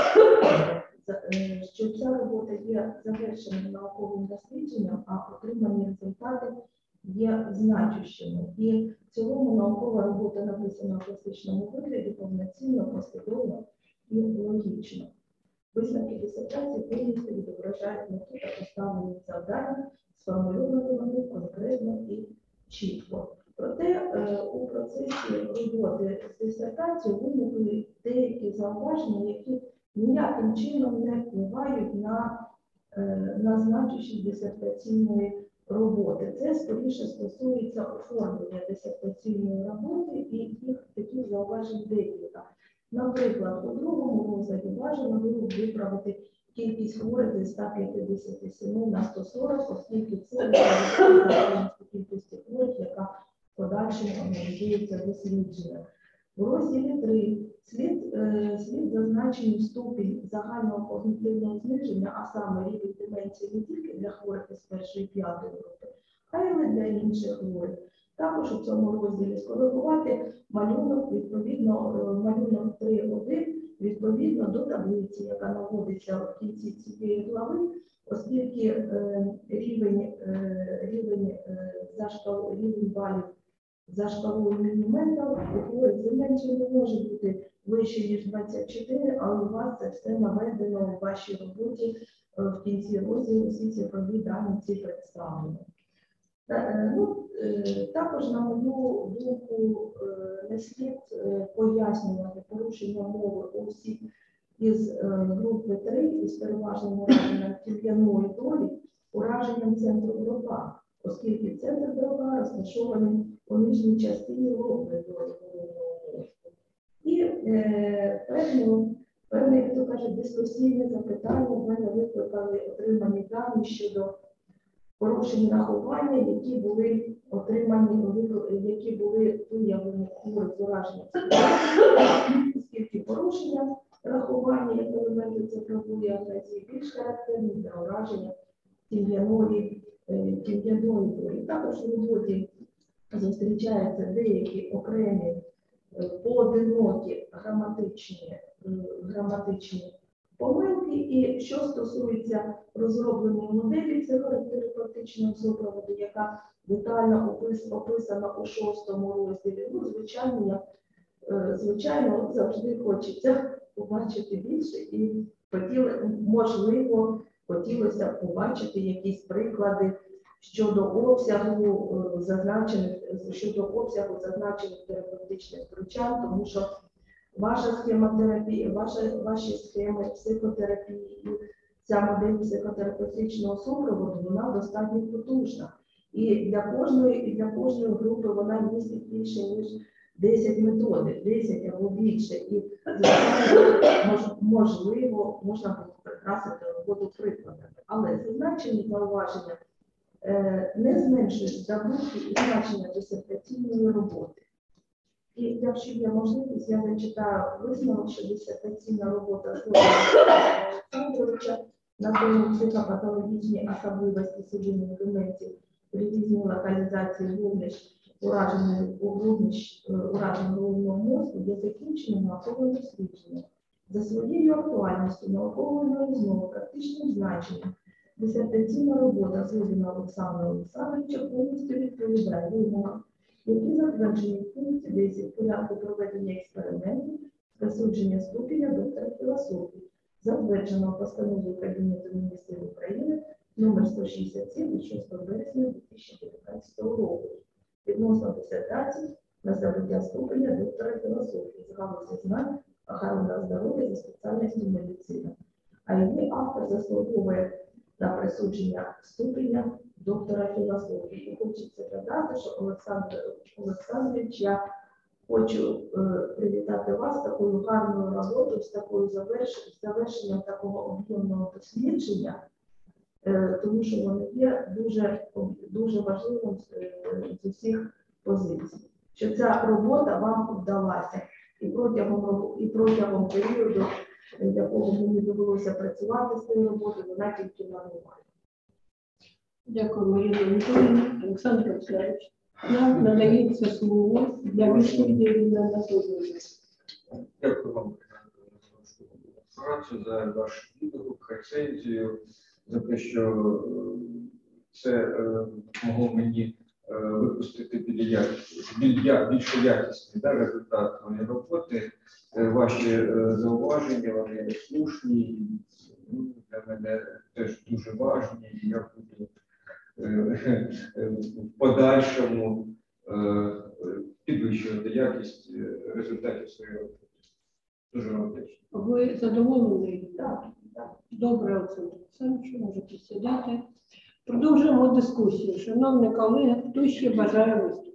е, що ця робота є завершеним науковим дослідженням, а отримані результати є значущими. І в цілому наукова робота написана в класичному вигляді, повноцінно, послідовно і логічно. Висновки дисертації повністю відображають мету та поставлені завдання, сформульовані вони конкретно і чітко. Проте у процесі роботи з дисертацією виникли деякі зауваження, які ніяким чином не впливають на, на значущість дисертаційної роботи. Це скоріше стосується оформлення дисертаційної роботи і їх таких зауважень декілька. Наприклад, у другому розгляді бажано було б виправити кількість хворих зі ста п'ятдесят сім на сто сорок, оскільки це відповідає кількості хворих, яка в подальшому аналізується дослідження. У розділі три слід, е, слід зазначені ступінь загального когнітивного зниження, а саме рівень деменції не тільки для хворих із першої п'ятої групи, а й для інших хворих. Також у цьому розділі скоригувати малюнок, відповідно, малюнок три один, відповідно до таблиці, яка наводиться в кінці цієї глави, оскільки е, рівень, е, рівень, е, за шкал, рівень балів за шкалою Міні-Ментал у хворих з деменцією не може бути вище, ніж двадцять чотири, але у вас це все наведено в вашій роботі е, в кінці розділу, всі цифрові дані ці представлені. Ну, також, на мою думку, не слід пояснювати порушення мови осіб із групи три із переважним ураженням тім'яної долі, ураженням центру гроба, оскільки центр гроба розташований у нижній частині лобної долі головного мозку. І е, певно, певне, як то кажуть, дискусійне запитання в мене викликали отримані дані щодо порушень рахування, які були отримані, які були виявлені хворих з ураженням цифрової, оскільки порушення рахування як елементи цифрової агресії більш характерні для ураження тім'яної долі. Також в роботі зустрічаються деякі окремі поодинокі граматичні, граматичні помилки. І що стосується розробленої моделі психотерапевтичного супроводу, яка детально опис- описана у шостому розділі, ну, звичайно, я, е, звичайно, завжди хочеться побачити більше і хотіли, можливо, хотілося б побачити якісь приклади щодо обсягу е, зазначених щодо обсягу зазначених терапевтичних втручань, тому що ваша схема терапії, ваша, ваші схеми психотерапії, і ця модель психотерапевтичного супроводу, вона достатньо потужна. І для кожної, і для кожної групи вона містить більше, ніж десять методик, десять або більше. І, звичайно, мож- можливо, можна було прикрасити роботу прикладами. Але зазначені зауваження е, не зменшують здобутки і значення дисертаційної роботи. І якщо є можливість, я зачитаю висновок, що дисертаційна робота Олександровича на тему психопатологічні особливості судинних деменцій при різній локалізації вогнищ, ураженої вогнищ, ураженого головного мозку є закінченим науковим дослідженням. За своєю актуальністю, науковою новизною, практичним значенням, дисертаційна робота Злобіна Олександра Олександровича повністю відповідає вимогам, які затверджені в пункті десять порядку проведення експерименту присудження ступеня доктора філософії, затвердженого постановою Кабінету міністрів України номер сто шістдесят сім від шостого вересня дві тисячі дев'ятнадцятого року відносно дисертації на здобуття ступеня доктора філософії з галузі знань охорони здоров'я за спеціальністю медицина. А її автор заслуговує на присудження ступеня доктора філософії. І хочеться додати, що Олександр Олександрович, я хочу е, привітати вас з такою гарною роботою, з такою заверш... завершенням такого об'ємного дослідження, е, тому що воно є дуже, дуже важливим з, е, з усіх позицій. Що ця робота вам вдалася. І протягом, робо- і протягом періоду, е, якого мені довелося працювати з цією роботою, вона тільки набуває. Дякую, Марія Анатоліївна. Олександр Олександрович, нам надається слово для відповіді Ірини Анатоліївни. Дякую вам за працю, за ваш відгук, рецензію, за те, що е, це е, могло мені е, випустити біля якість- біля- більш якісний да, результат моєї роботи. Е, Ваші е, зауваження, вони слушні, ну, для мене теж дуже важні. І я буду е, е, в подальшому е, підвищувати якість е, результатів своєї роботи. Дуже вам вдячний. Ви задоволені? Так, так. Добре, Олександр Олександрович, можете сідати. Продовжуємо дискусію. Шановні колеги, хто ще бажає виступити?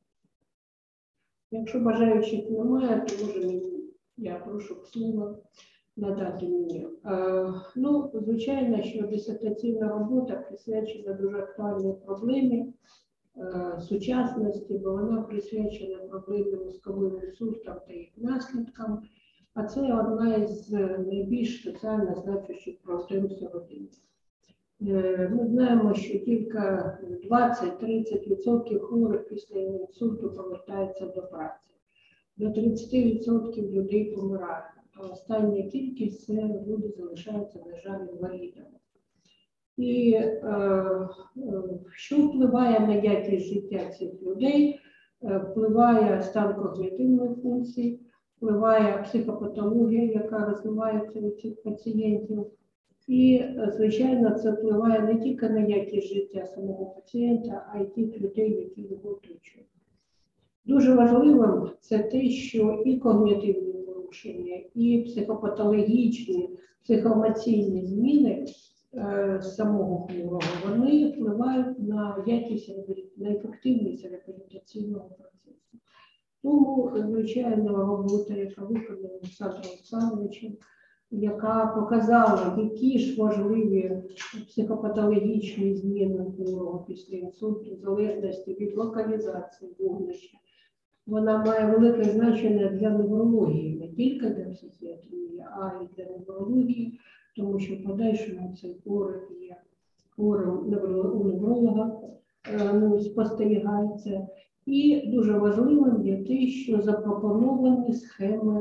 Якщо бажаючих немає, то може мені, я прошу слово надати мені. Е, ну, звичайно, що дисертаційна робота присвячена дуже актуальній проблемі е, сучасності, бо вона присвячена проблемі мозковим інсультам та їх наслідкам, а це одна із найбільш соціально значущих проблем сьогодення. Е, Ми знаємо, що тільки двадцять-тридцять відсотків хворих після інсульту повертаються до праці. До тридцять відсотків людей помирають, а остання кількість це люди залишаються, на жаль, інвалідами. І е, е, що впливає на якість життя цих людей? Е, впливає стан когнітивної функції, впливає психопатологія, яка розвивається у цих пацієнтів. І, е, звичайно, це впливає не тільки на якість життя самого пацієнта, а й тих людей, які його оточують. Дуже важливим це те, що і когнітивні порушення, і психопатологічні, психоемоційні зміни е, самого хворого, вони впливають на якість, на ефективність реабілітаційного процесу. Тому, звичайно, робота, яка виконана Олександром Олександровичем, яка показала, які ж важливі психопатологічні зміни хворого після інсульту, в залежності від локалізації вогнища. Вона має велике значення для неврології, не тільки для психіатрії, а й для неврології, тому що в подальшому цей хворий є хворим у невролога, ну, спостерігається. І дуже важливим є те, що запропоновані схеми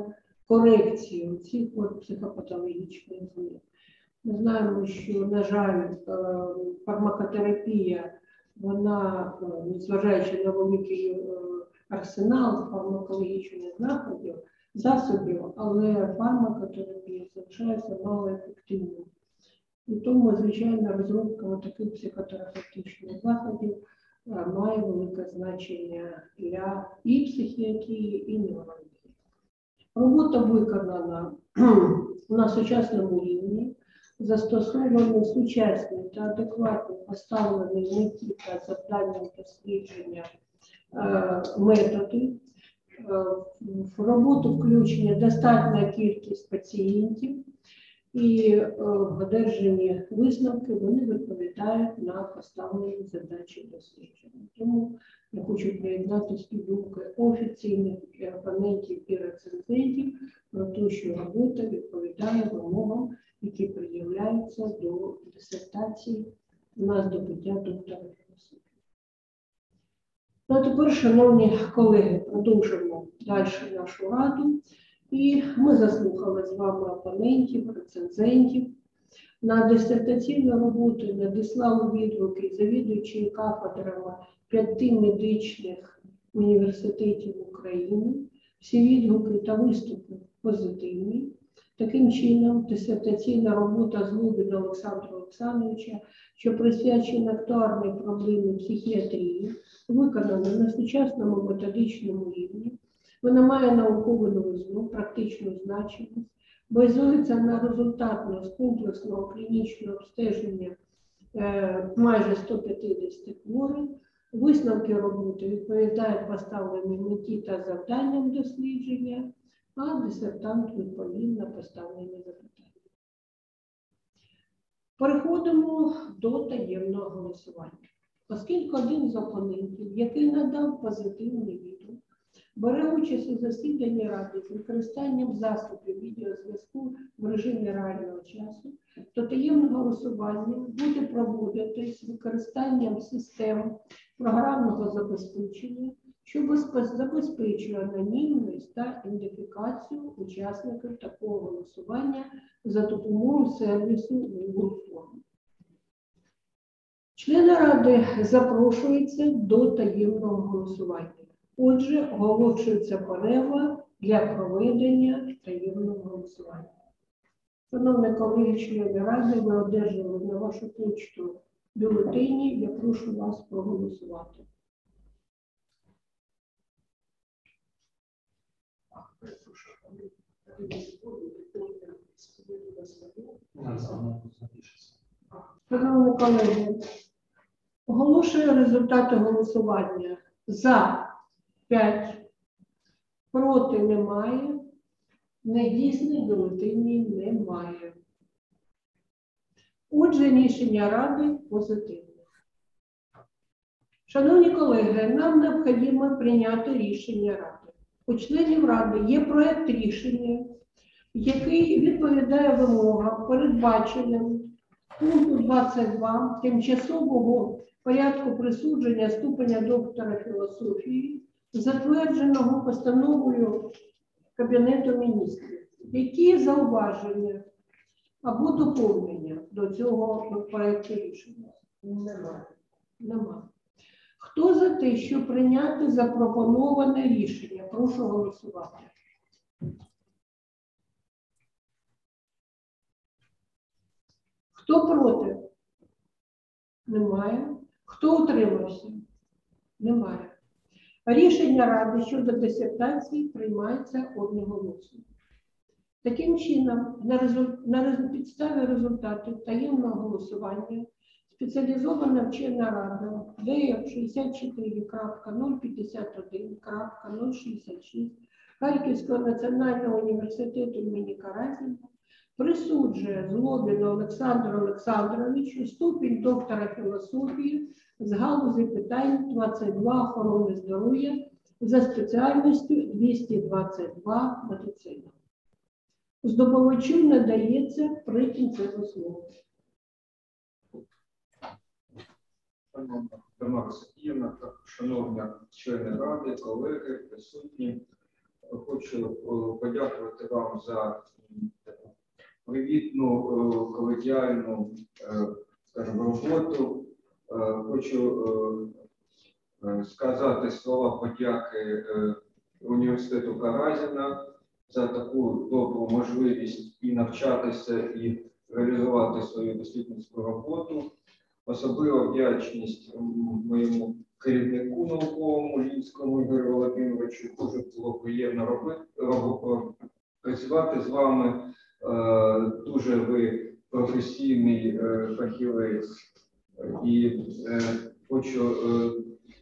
корекцію цих от психопатологічних змін. Ми знаємо, що, на жаль, е, фармакотерапія, вона, е, незважаючи на великий е, арсенал фармакологічних заходів, засобів, але фармакотерапія залишається малоефективною. І тому, звичайно, розробка таких психотерапевтичних заходів е, має велике значення для і психіатрії, і неврології. Робота виконана на сучасному рівні, застосовані сучасні та адекватно поставлені меті та завдання дослідження е, методи. Е, в роботу включені достатня кількість пацієнтів і е, одержані висновки, вони відповідають на поставлені задачі дослідження. Тому я хочу приєднатися до думки офіційних опонентів і рецензентів про те, що робота відповідає вимогам, які пред'являються до дисертації на здобуття доктора філософії. Ну, а тепер, шановні колеги, продовжимо далі нашу раду. І ми заслухали з вами опонентів, рецензентів. На дисертаційну роботу надіслали відгуки завідуючі кафедрами п'яти медичних університетів України. Всі відгуки та виступи позитивні. Таким чином, дисертаційна робота Злобіна Олександра Олександровича, що присвячена актуальній проблемі психіатрії, виконана на сучасному методичному рівні. Вона має наукову новизну, практичну значимість, базується на результатності комплексного клінічного обстеження е, майже сто п'ятдесят хворих. Висновки роботи відповідають поставленій меті та завданням дослідження, а дисертант відповів на поставлені запитання. Переходимо до таємного голосування. Оскільки один з опонентів, який надав позитивний відгук, бере участь у засіданні ради з використанням засобів відеозв'язку в режимі реального часу, то таємне голосування буде проводитись з використанням систем програмного забезпечення, що забезпечує анонімність та ідентифікацію учасників такого голосування за допомогою сервісу Google Form. Члени ради запрошуються до таємного голосування. Отже, оголошується перерва для проведення таємного голосування. Шановні колеги, члени ради, ви одержали на вашу почту бюлетені. Я прошу вас проголосувати. Шановні колеги, оголошую результати голосування. За п'ять, проти немає, недійсних бюлетенів немає. Отже, рішення ради позитивне. Шановні колеги, нам необхідно прийняти рішення ради. У членів ради є проект рішення, який відповідає вимогам, передбаченим пункту двадцять два тимчасового порядку присудження ступеня доктора філософії, затвердженого постановою Кабінету міністрів. Які зауваження або доповнення до цього проекту рішення? Немає. Немає. Хто за те, щоб прийняти запропоноване рішення? Прошу голосувати. Хто проти? Немає. Хто утримався? Немає. Рішення ради щодо дисертації приймається одноголосно. Таким чином, на, результ... на підставі результатів таємного голосування спеціалізована вчена рада Д шістдесят чотири крапка нуль п'ятдесят один крапка нуль шістдесят шість Харківського національного університету імені Каразіна присуджує Злобіну Олександру Олександровичу ступінь доктора філософії з галузі питань двадцять два охорони здоров'я за спеціальністю двісті двадцять два медицина. Здобувачу надається прикінцеве слово. Тамара Сергіївна, шановні члени ради, колеги, присутні, хочу хочу е, подякувати вам за м, таку привітну, е, колегіальну, е, скажімо, роботу. Е, Хочу е, е, сказати слова подяки е, університету Каразіна за таку добру можливість і навчатися, і реалізувати свою дослідницьку роботу. Особлива вдячність м, моєму керівнику науковому Лінському Ігорю Володимировичу. Дуже було приємно робити, роб- працювати з вами. Е, Дуже ви професійний е, фахівець. І е, хочу е,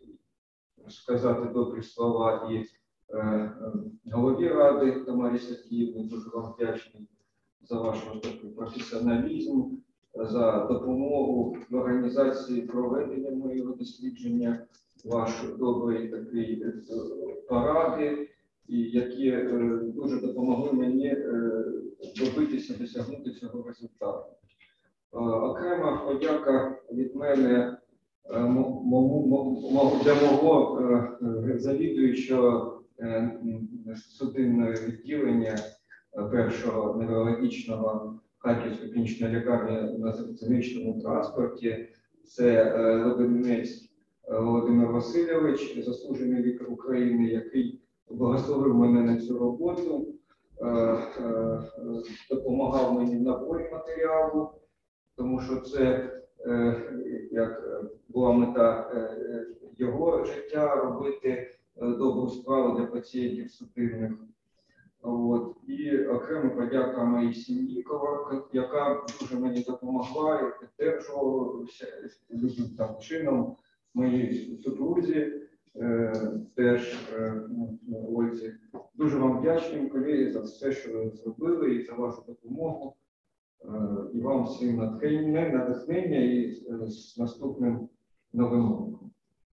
сказати добрі слова і е, е, голові ради Тамарі Сергіївні. Дуже вам вдячний за ваш такий професіоналізм, за допомогу в організації проведення моєго дослідження, ваші добрі такі е, поради, і які е, дуже допомогли мені е, добитися, досягнути цього результату. Е, Окрема подяка від мене е, мо- мому- мо- для мого е, завідуючого е, м, судинного відділення е, першого неврологічного Харківської клінічної лікарні на залізничному транспорті. Це е, Лободинець е, Володимир Васильович, заслужений лікар України, який благословив мене на цю роботу, е, е, допомагав мені в наборі матеріалу, тому що це е, як була мета е, його життя робити е, добру справу для пацієнтів судинних. От. І окрема подяка моїй сім'ї, кова- яка дуже мені допомогла і підтримувалася любим там чином. Моїй супрузі е, теж е, ну, Ользі. Дуже вам вдячний, колеги, за все, що ви зробили, і за вашу допомогу. Е, І вам всім натхнення, натхнення і е, з наступним новим роком.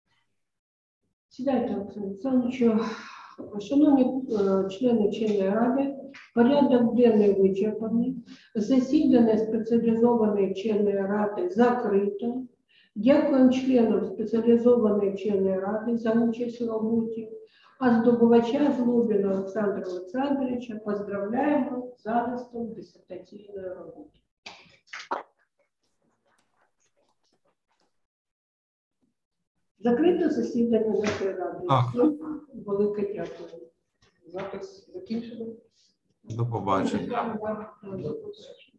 Сідайте, Олександр Олександровичу. Шановні е, члени вченої ради, порядок денний вичерпаний. Засідання спеціалізованої вченої ради закрито. Дякуємо членам спеціалізованої вченої ради за участь у роботі. А здобувача Злобіна Олександра Олександровича поздравляємо з захистом дисертаційної роботи. Закрито засідання нашої ради. Так. Всім велике дякую. Запис закінчено. До побачення. До побачення.